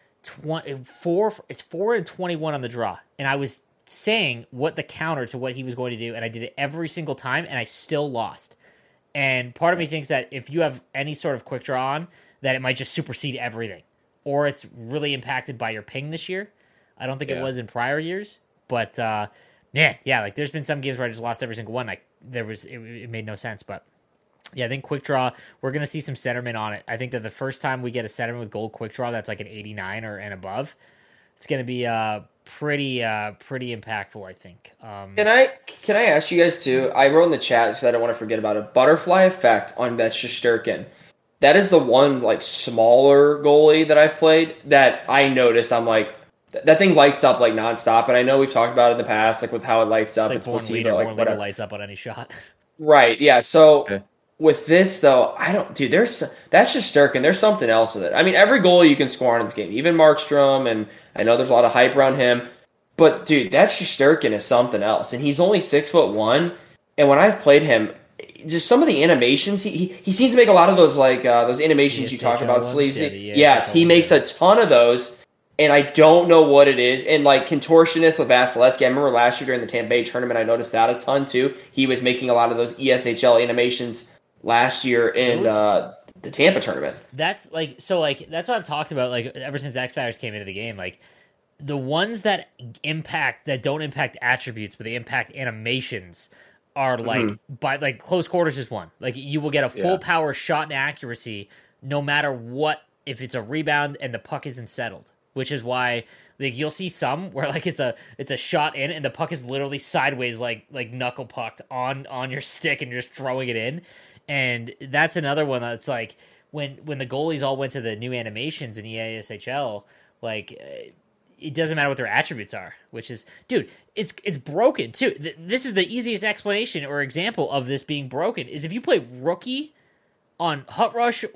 4-21 on the draw, and I was saying what the counter to what he was going to do, and I did it every single time, and I still lost. And part of me thinks that if you have any sort of quick draw on, that it might just supersede everything. Or it's really impacted by your ping this year. I don't think it was in prior years, but like there's been some games where I just lost every single one. Like it made no sense, but yeah, I think quick draw, we're gonna see some centerman on it. I think that the first time we get a centerman with gold quick draw that's like an 89 and above, it's gonna be pretty impactful, I think. Can I ask you guys too? I wrote in the chat because I don't want to forget about it. Butterfly effect on that Shesterkin. That is the one like smaller goalie that I've played that I noticed. I'm like, that thing lights up like nonstop. And I know we've talked about it in the past, like with how it lights up. It's placebo, like whatever lights up on any shot. Right. Yeah. So with this though, that's just Shesterkin. There's something else with it. I mean, every goalie you can score on in this game, even Markstrom, and I know there's a lot of hype around him, but dude, that Shesterkin is something else. And he's only 6'1", and when I've played him, just some of the animations, he seems to make a lot of those those animations you talk about, sleazy. Yes, he makes a ton of those, and I don't know what it is. And like contortionist with Vasilevsky, I remember last year during the Tampa Bay tournament, I noticed that a ton too. He was making a lot of those ESHL animations last year in the Tampa tournament. That's what I've talked about like ever since X Factors came into the game. Like the ones that don't impact attributes, but they impact animations are like by like close quarters is one. Like you will get a full power shot and accuracy no matter what, if it's a rebound and the puck isn't settled, which is why like you'll see some where like it's a shot in and the puck is literally sideways like knuckle pucked on your stick and you're just throwing it in. And that's another one that's like when the goalies all went to the new animations in EASHL, like it doesn't matter what their attributes are, which is, dude, it's broken too. This is the easiest explanation or example of this being broken is if you play rookie on Hut Rush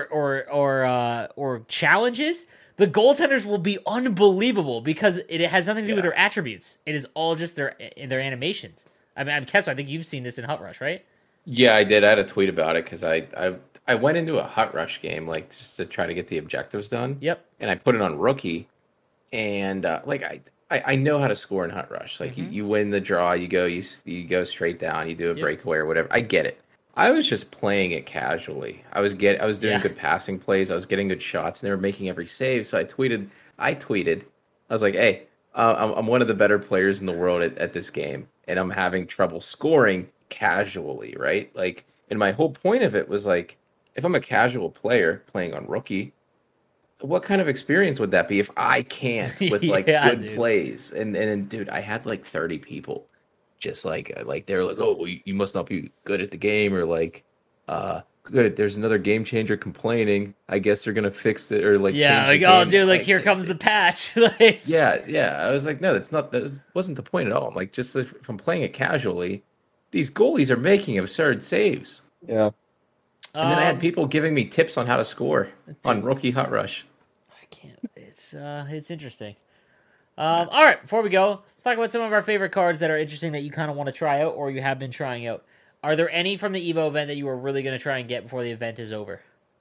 or challenges, the goaltenders will be unbelievable because it has nothing to do with their attributes. It is all just their animations. I mean, Kessler, I think you've seen this in Hut Rush, right? Yeah, I did. I had a tweet about it because I went into a Hut Rush game like just to try to get the objectives done. Yep. And I put it on rookie. And I know how to score in Hut Rush. Like you win the draw, you go straight down, you do a breakaway or whatever. I get it. I was just playing it casually. I was doing good passing plays. I was getting good shots, and they were making every save. So I tweeted. I was like, "Hey, I'm one of the better players in the world at this game, and I'm having trouble scoring casually, right? Like, and my whole point of it was like, if I'm a casual player playing on rookie, what kind of experience would that be if I can't with like good plays?" And dude, I had like 30 people just like they're like, "Oh, well, you must not be good at the game," or like, "Good, there's another game changer complaining. I guess they're gonna fix it," or like, like, "Oh, dude, like here comes the patch." Like, yeah. I was like, no, that wasn't the point at all. I'm like, just if I'm playing it casually, these goalies are making absurd saves. Yeah. And then I had people giving me tips on how to score on rookie Hut Rush. It's interesting. All right, before we go, let's talk about some of our favorite cards that are interesting that you kind of want to try out or you have been trying out. Are there any from the EVO event that you are really going to try and get before the event is over?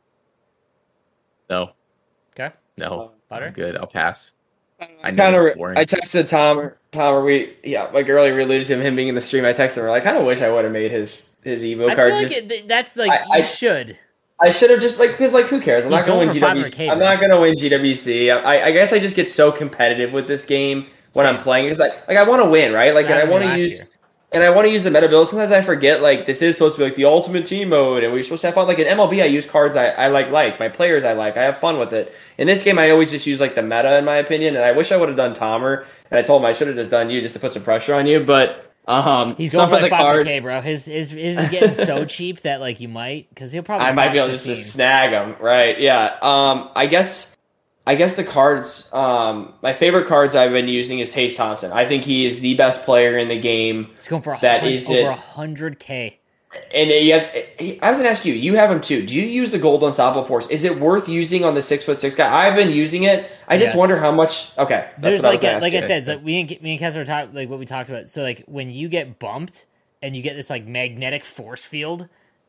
No. Okay. No. Butter? I'm good. I'll pass. I texted Tom, like earlier we alluded to him being in the stream. I texted him, I kind of wish I would have made his EVO card. I feel like that's like, you should. I should have just because who cares? I'm not going to win GWC. I'm not going to win GWC. I guess I just get so competitive with this game when I'm playing. It's like I want to win, right? Like, and I want to use the meta build. Sometimes I forget like this is supposed to be like the ultimate team mode, and we're supposed to have fun. Like in MLB, I use cards I like my players I like. I have fun with it. In this game, I always just use like the meta in my opinion. And I wish I would have done Tomer, and I told him I should have just done you just to put some pressure on you, but. He's going for like 500K, bro. His is getting so cheap that like you might, because he'll probably. I might be able just to snag him, right? Yeah. I guess the cards. My favorite cards I've been using is Tage Thompson. I think he is the best player in the game. He's going for over 100K. And I was gonna ask you. You have him too. Do you use the Gold Ensemble Force? Is it worth using on the 6'6" guy? I've been using it. I just wonder how much. Okay, that's what I said. Like me and Kessler talked like what we talked about. So like when you get bumped and you get this like magnetic force field,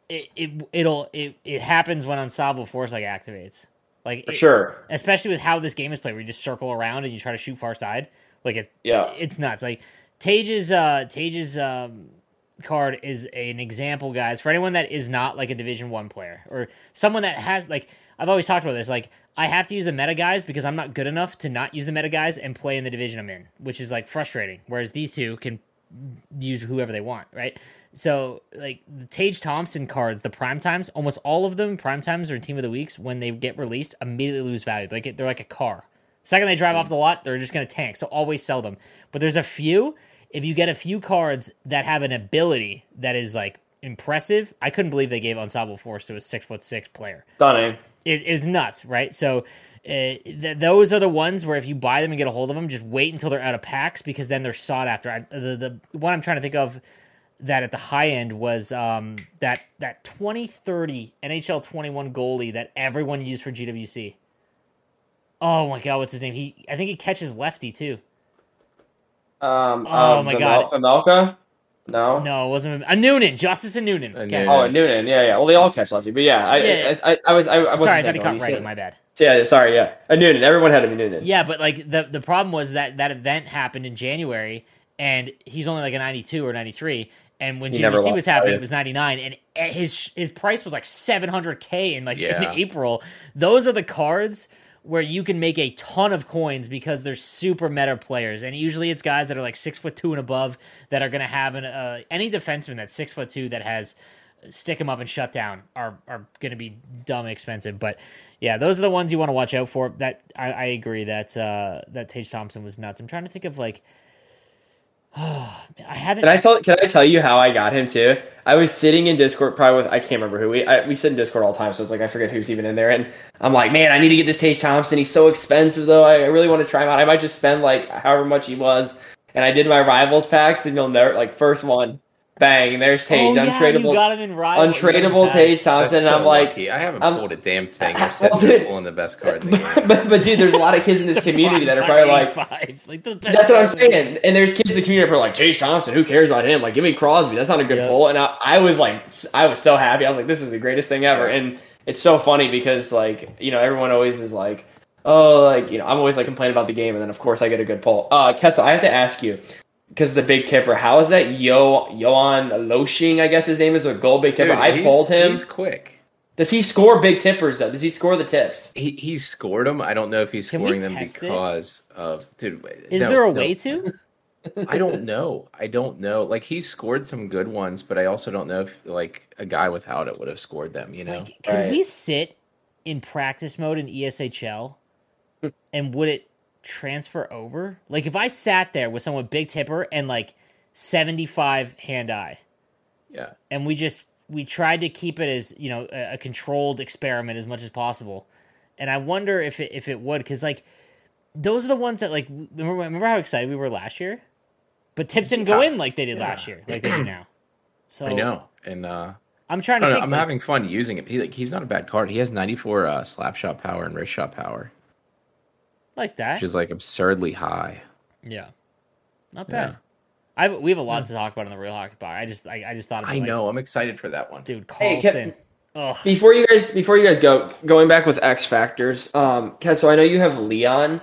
it happens when Ensemble Force like activates. Like for sure, especially with how this game is played, where you just circle around and you try to shoot far side. Like it's nuts. Like Tage's card is an example, guys, for anyone that is not like a Division 1 player or someone that has like I've always talked about this, like I have to use the meta guys because I'm not good enough to not use the meta guys and play in the division I'm in, which is like frustrating, whereas these two can use whoever they want, right? So like the Tage Thompson cards, the prime times, almost all of them prime times or team of the weeks when they get released immediately lose value. Like they're like a car. Second they drive off the lot, they're just going to tank. So always sell them. But there's a few. If you get a few cards that have an ability that is like impressive, I couldn't believe they gave Ensemble Force to a 6'6" player. Stunning. It is nuts, right? So those are the ones where if you buy them and get a hold of them, just wait until they're out of packs because then they're sought after. The one I'm trying to think of that at the high end was that 2030 NHL 21 goalie that everyone used for GWC. Oh my god, what's his name? I think he catches lefty too. Oh my god, Amelka? No, it wasn't a Noonan. Justice and Noonan. Okay. Oh, Noonan. Yeah. Well, they all catch lefty, but yeah, I was sorry. I thought he caught right. My bad. Yeah, sorry. Yeah, a Noonan. Everyone had a Noonan. Yeah, but like the problem was that event happened in January, and he's only like a 92 or 93. And when GWC was happening, it was 99, and his price was like 700K in April. Those are the cards where you can make a ton of coins because they're super meta players, and usually it's guys that are like 6'2" and above that are going to have any defenseman that's 6'2" that has stick him up and shut down are going to be dumb expensive. But yeah, those are the ones you want to watch out for. That I agree that Tage Thompson was nuts. I'm trying to think of like. I haven't. Can I tell you how I got him too? I was sitting in Discord probably with I can't remember who we sit in Discord all the time, so it's like I forget who's even in there. And I'm like, man, I need to get this Tage Thompson. He's so expensive though. I really want to try him out. I might just spend like however much he was. And I did my Rivals packs, and you'll never like first one, bang, there's Tage. Untradeable. You got him in Rivals. Untradeable Tage Thompson. That's so and I'm like, lucky. I haven't pulled a damn thing. I've said pulling the best card in the game. But dude, there's a lot of kids in this community that are probably like that's what I'm saying. And there's kids in the community that are like, Tage Thompson, who cares about him? Like, give me Crosby. That's not a good pull. And I was so happy. I was like, this is the greatest thing ever. And it's so funny because like, everyone always is like, oh, like, I'm always like complaining about the game. And then of course I get a good pull. Kessa, I have to ask you, because the big tipper, how is that Johan Loshing, I guess his name is, a goal big tipper? I pulled him. He's quick. Does he score big tippers, though? Does he score the tips? He scored them. I don't know if he's scoring them because of... Dude, is there a way to? I don't know. Like, he scored some good ones, but I also don't know if, like, a guy without it would have scored them, Like, could we sit in practice mode in ESHL, and would it transfer over? Like, if I sat there with someone big tipper and like 75 hand-eye, and we tried to keep it as a controlled experiment as much as possible, and I wonder if it would, because like those are the ones that like remember how excited we were last year, but tips didn't go in like they did last year, like they do now. So I know, and I'm trying to think, I'm having fun using it. He's not a bad card. He has 94 slap shot power and wrist shot power. Like that, which is like absurdly high. Yeah, not bad. Yeah. We have a lot to talk about in the Real Hockey Bar. I just thought. I know. I'm excited for that one, dude. Carlson. Before you guys going back with X factors. So I know you have Leon.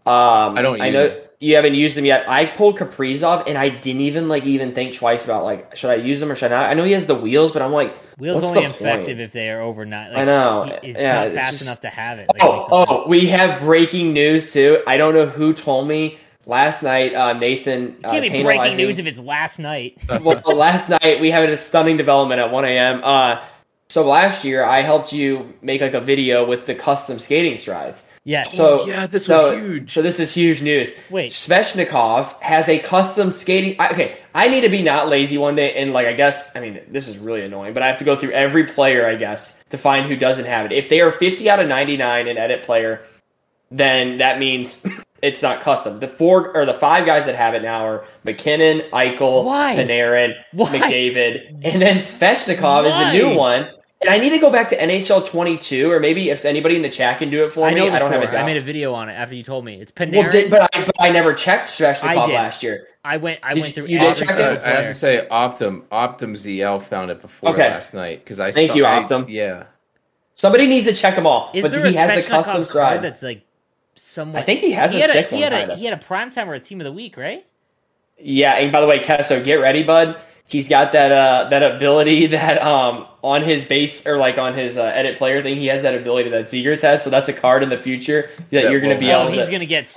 I know you haven't used him yet. I pulled Kaprizov, and I didn't even think twice about like, should I use him or should I not? I know he has the wheels, but I'm like, wheels only effective if they are overnight. Like, I know. It's not fast enough to have it. Like, we have breaking news too. I don't know who told me last night. Nathan. It can't be breaking news if it's last night. Well, last night we had a stunning development at 1 a.m. So last year I helped you make like a video with the custom skating strides. Yes. So this was huge. So this is huge news. Wait, Svechnikov has a custom skating. I need to be not lazy one day, and like this is really annoying, but I have to go through every player, I guess, to find who doesn't have it. If they are 50 out of 99 in edit player, then that means it's not custom. The 5 guys that have it now are McKinnon, Eichel, Panarin, McDavid, and then Svechnikov is a new one. And I need to go back to NHL 22, or maybe if anybody in the chat can do it for me. I don't have it down. I made a video on it after you told me. It's Panarin. But I never checked Svechnikov last year. I went through. You did check it? I have to say, Optum ZL found it before last night because I. Thank you, Optum. Yeah. Somebody needs to check them all. Is there he has a custom stride that's like somewhat? I think he has a sick one. He had a prime timer at Team of the Week, right? Yeah, and by the way, Kesso, get ready, bud. He's got that ability that on his base or like on his edit player thing, he has that ability that Zegers has. So that's a card in the future that you're going to be able to. He's going to get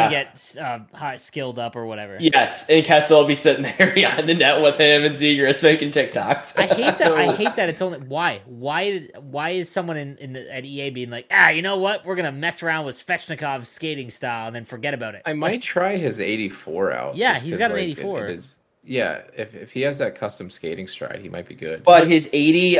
high skilled up or whatever. Yes, and Kessel will be sitting there behind the net with him and Zegers making TikToks. I hate that. I hate that. It's only why is someone at EA being like, you know what? We're going to mess around with Svechnikov's skating style and then forget about it. I might try his 84 out. Yeah, he's got an 84. Yeah, if he has that custom skating stride, he might be good. But his 83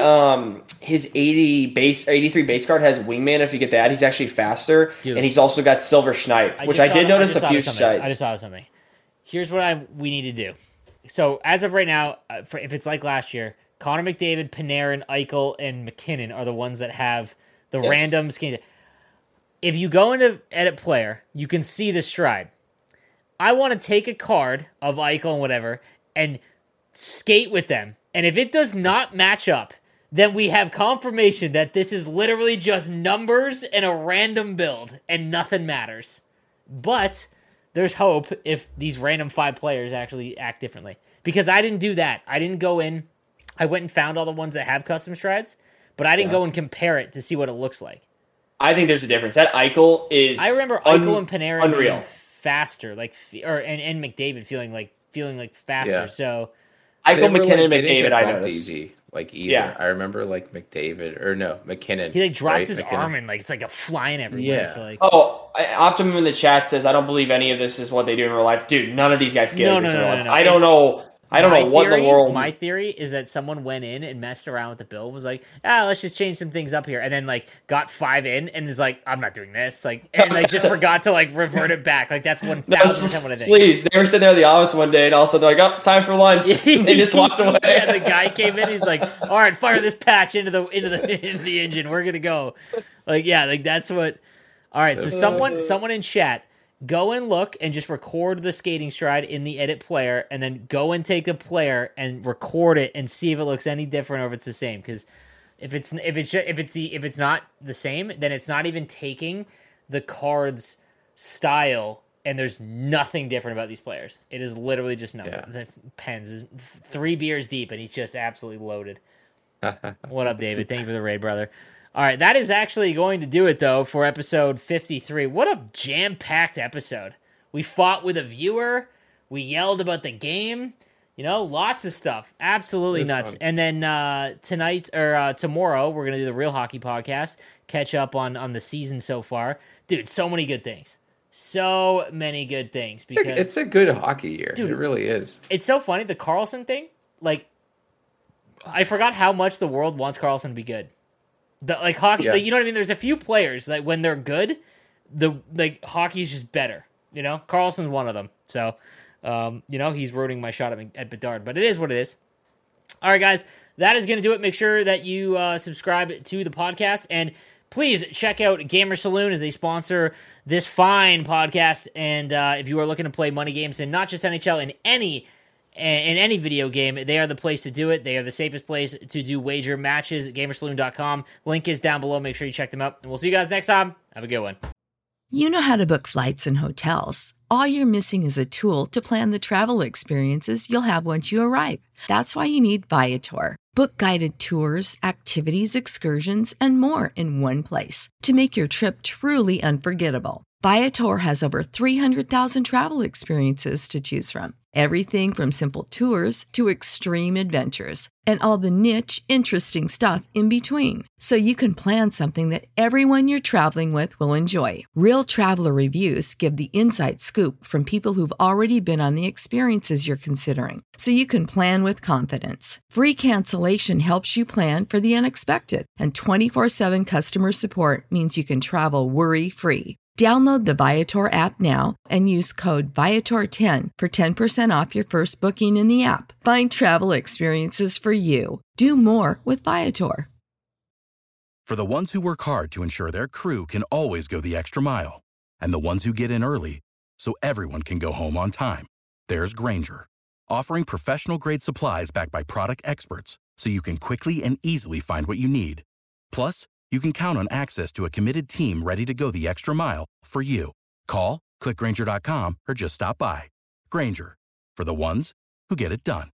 base card has wingman. If you get that, he's actually faster, and he's also got silver schneip, which I did notice a few strides. I just thought of something. Here's what we need to do. So as of right now, if it's like last year, Connor McDavid, Panarin, Eichel, and McKinnon are the ones that have the random skating. If you go into edit player, you can see the stride. I want to take a card of Eichel and whatever and skate with them. And if it does not match up, then we have confirmation that this is literally just numbers and a random build and nothing matters. But there's hope if these random 5 players actually act differently. Because I didn't do that. I didn't go in. I went and found all the ones that have custom strides, but I didn't go and compare it to see what it looks like. I think there's a difference. That Eichel is. I remember Eichel and Panarin unreal. being faster, and McDavid feeling like faster. Yeah. So Eichel, McKinnon, they didn't McDavid. get I bumped noticed. easy either. Yeah. I remember McKinnon. he drops right? his McKinnon. arm and it's like a flying everywhere. Yeah. So Optimum in the chat says, I don't believe any of this is what they do in real life. Dude, none of these guys scale this in real life. No. I don't know. I don't know what in the world. My theory is that someone went in and messed around with the bill, was like, let's just change some things up here, and then got 5 in and is like, I'm not doing this, and just forgot to revert it back. That's 1,000% what I think. Sleeves. They were sitting there in the office one day, and also they're like, time for lunch. They just walked away. Yeah, the guy came in. He's like, all right, fire this patch into the engine. We're gonna go. That's what. All right, so someone in chat. Go and look and just record the skating stride in the edit player, and then go and take the player and record it and see if it looks any different or if it's the same. Because if it's not the same, then it's not even taking the card's style, and there's nothing different about these players. It is literally just the pens is 3 beers deep, and he's just absolutely loaded. What up, David? Thank you for the raid, brother. All right, that is actually going to do it, though, for episode 53. What a jam-packed episode. We fought with a viewer. We yelled about the game. Lots of stuff. Absolutely nuts. Fun. And then tomorrow, we're going to do the Real Hockey Podcast, catch up on the season so far. Dude, so many good things. So many good things. Because it's a good hockey year. Dude, it really is. It's so funny. The Karlsson thing, I forgot how much the world wants Karlsson to be good. Hockey, you know what I mean? There's a few players that when they're good, hockey is just better. Karlsson's one of them. So, he's ruining my shot at Bedard, but it is what it is. All right, guys, that is going to do it. Make sure that you subscribe to the podcast, and please check out Gamer Saloon as they sponsor this fine podcast. And if you are looking to play money games, and not just NHL, in any video game, they are the place to do it. They are the safest place to do wager matches at gamersaloon.com. Link is down below. Make sure you check them out. And we'll see you guys next time. Have a good one. You know how to book flights and hotels. All you're missing is a tool to plan the travel experiences you'll have once you arrive. That's why you need Viator. Book guided tours, activities, excursions, and more in one place to make your trip truly unforgettable. Viator has over 300,000 travel experiences to choose from. Everything from simple tours to extreme adventures, and all the niche, interesting stuff in between. So you can plan something that everyone you're traveling with will enjoy. Real traveler reviews give the inside scoop from people who've already been on the experiences you're considering. So you can plan with confidence. Free cancellation helps you plan for the unexpected. And 24/7 customer support means you can travel worry-free. Download the Viator app now and use code Viator10 for 10% off your first booking in the app. Find travel experiences for you. Do more with Viator. For the ones who work hard to ensure their crew can always go the extra mile, and the ones who get in early so everyone can go home on time, there's Grainger, offering professional-grade supplies backed by product experts so you can quickly and easily find what you need. Plus, you can count on access to a committed team ready to go the extra mile for you. Call, click Grainger.com, or just stop by. Grainger, for the ones who get it done.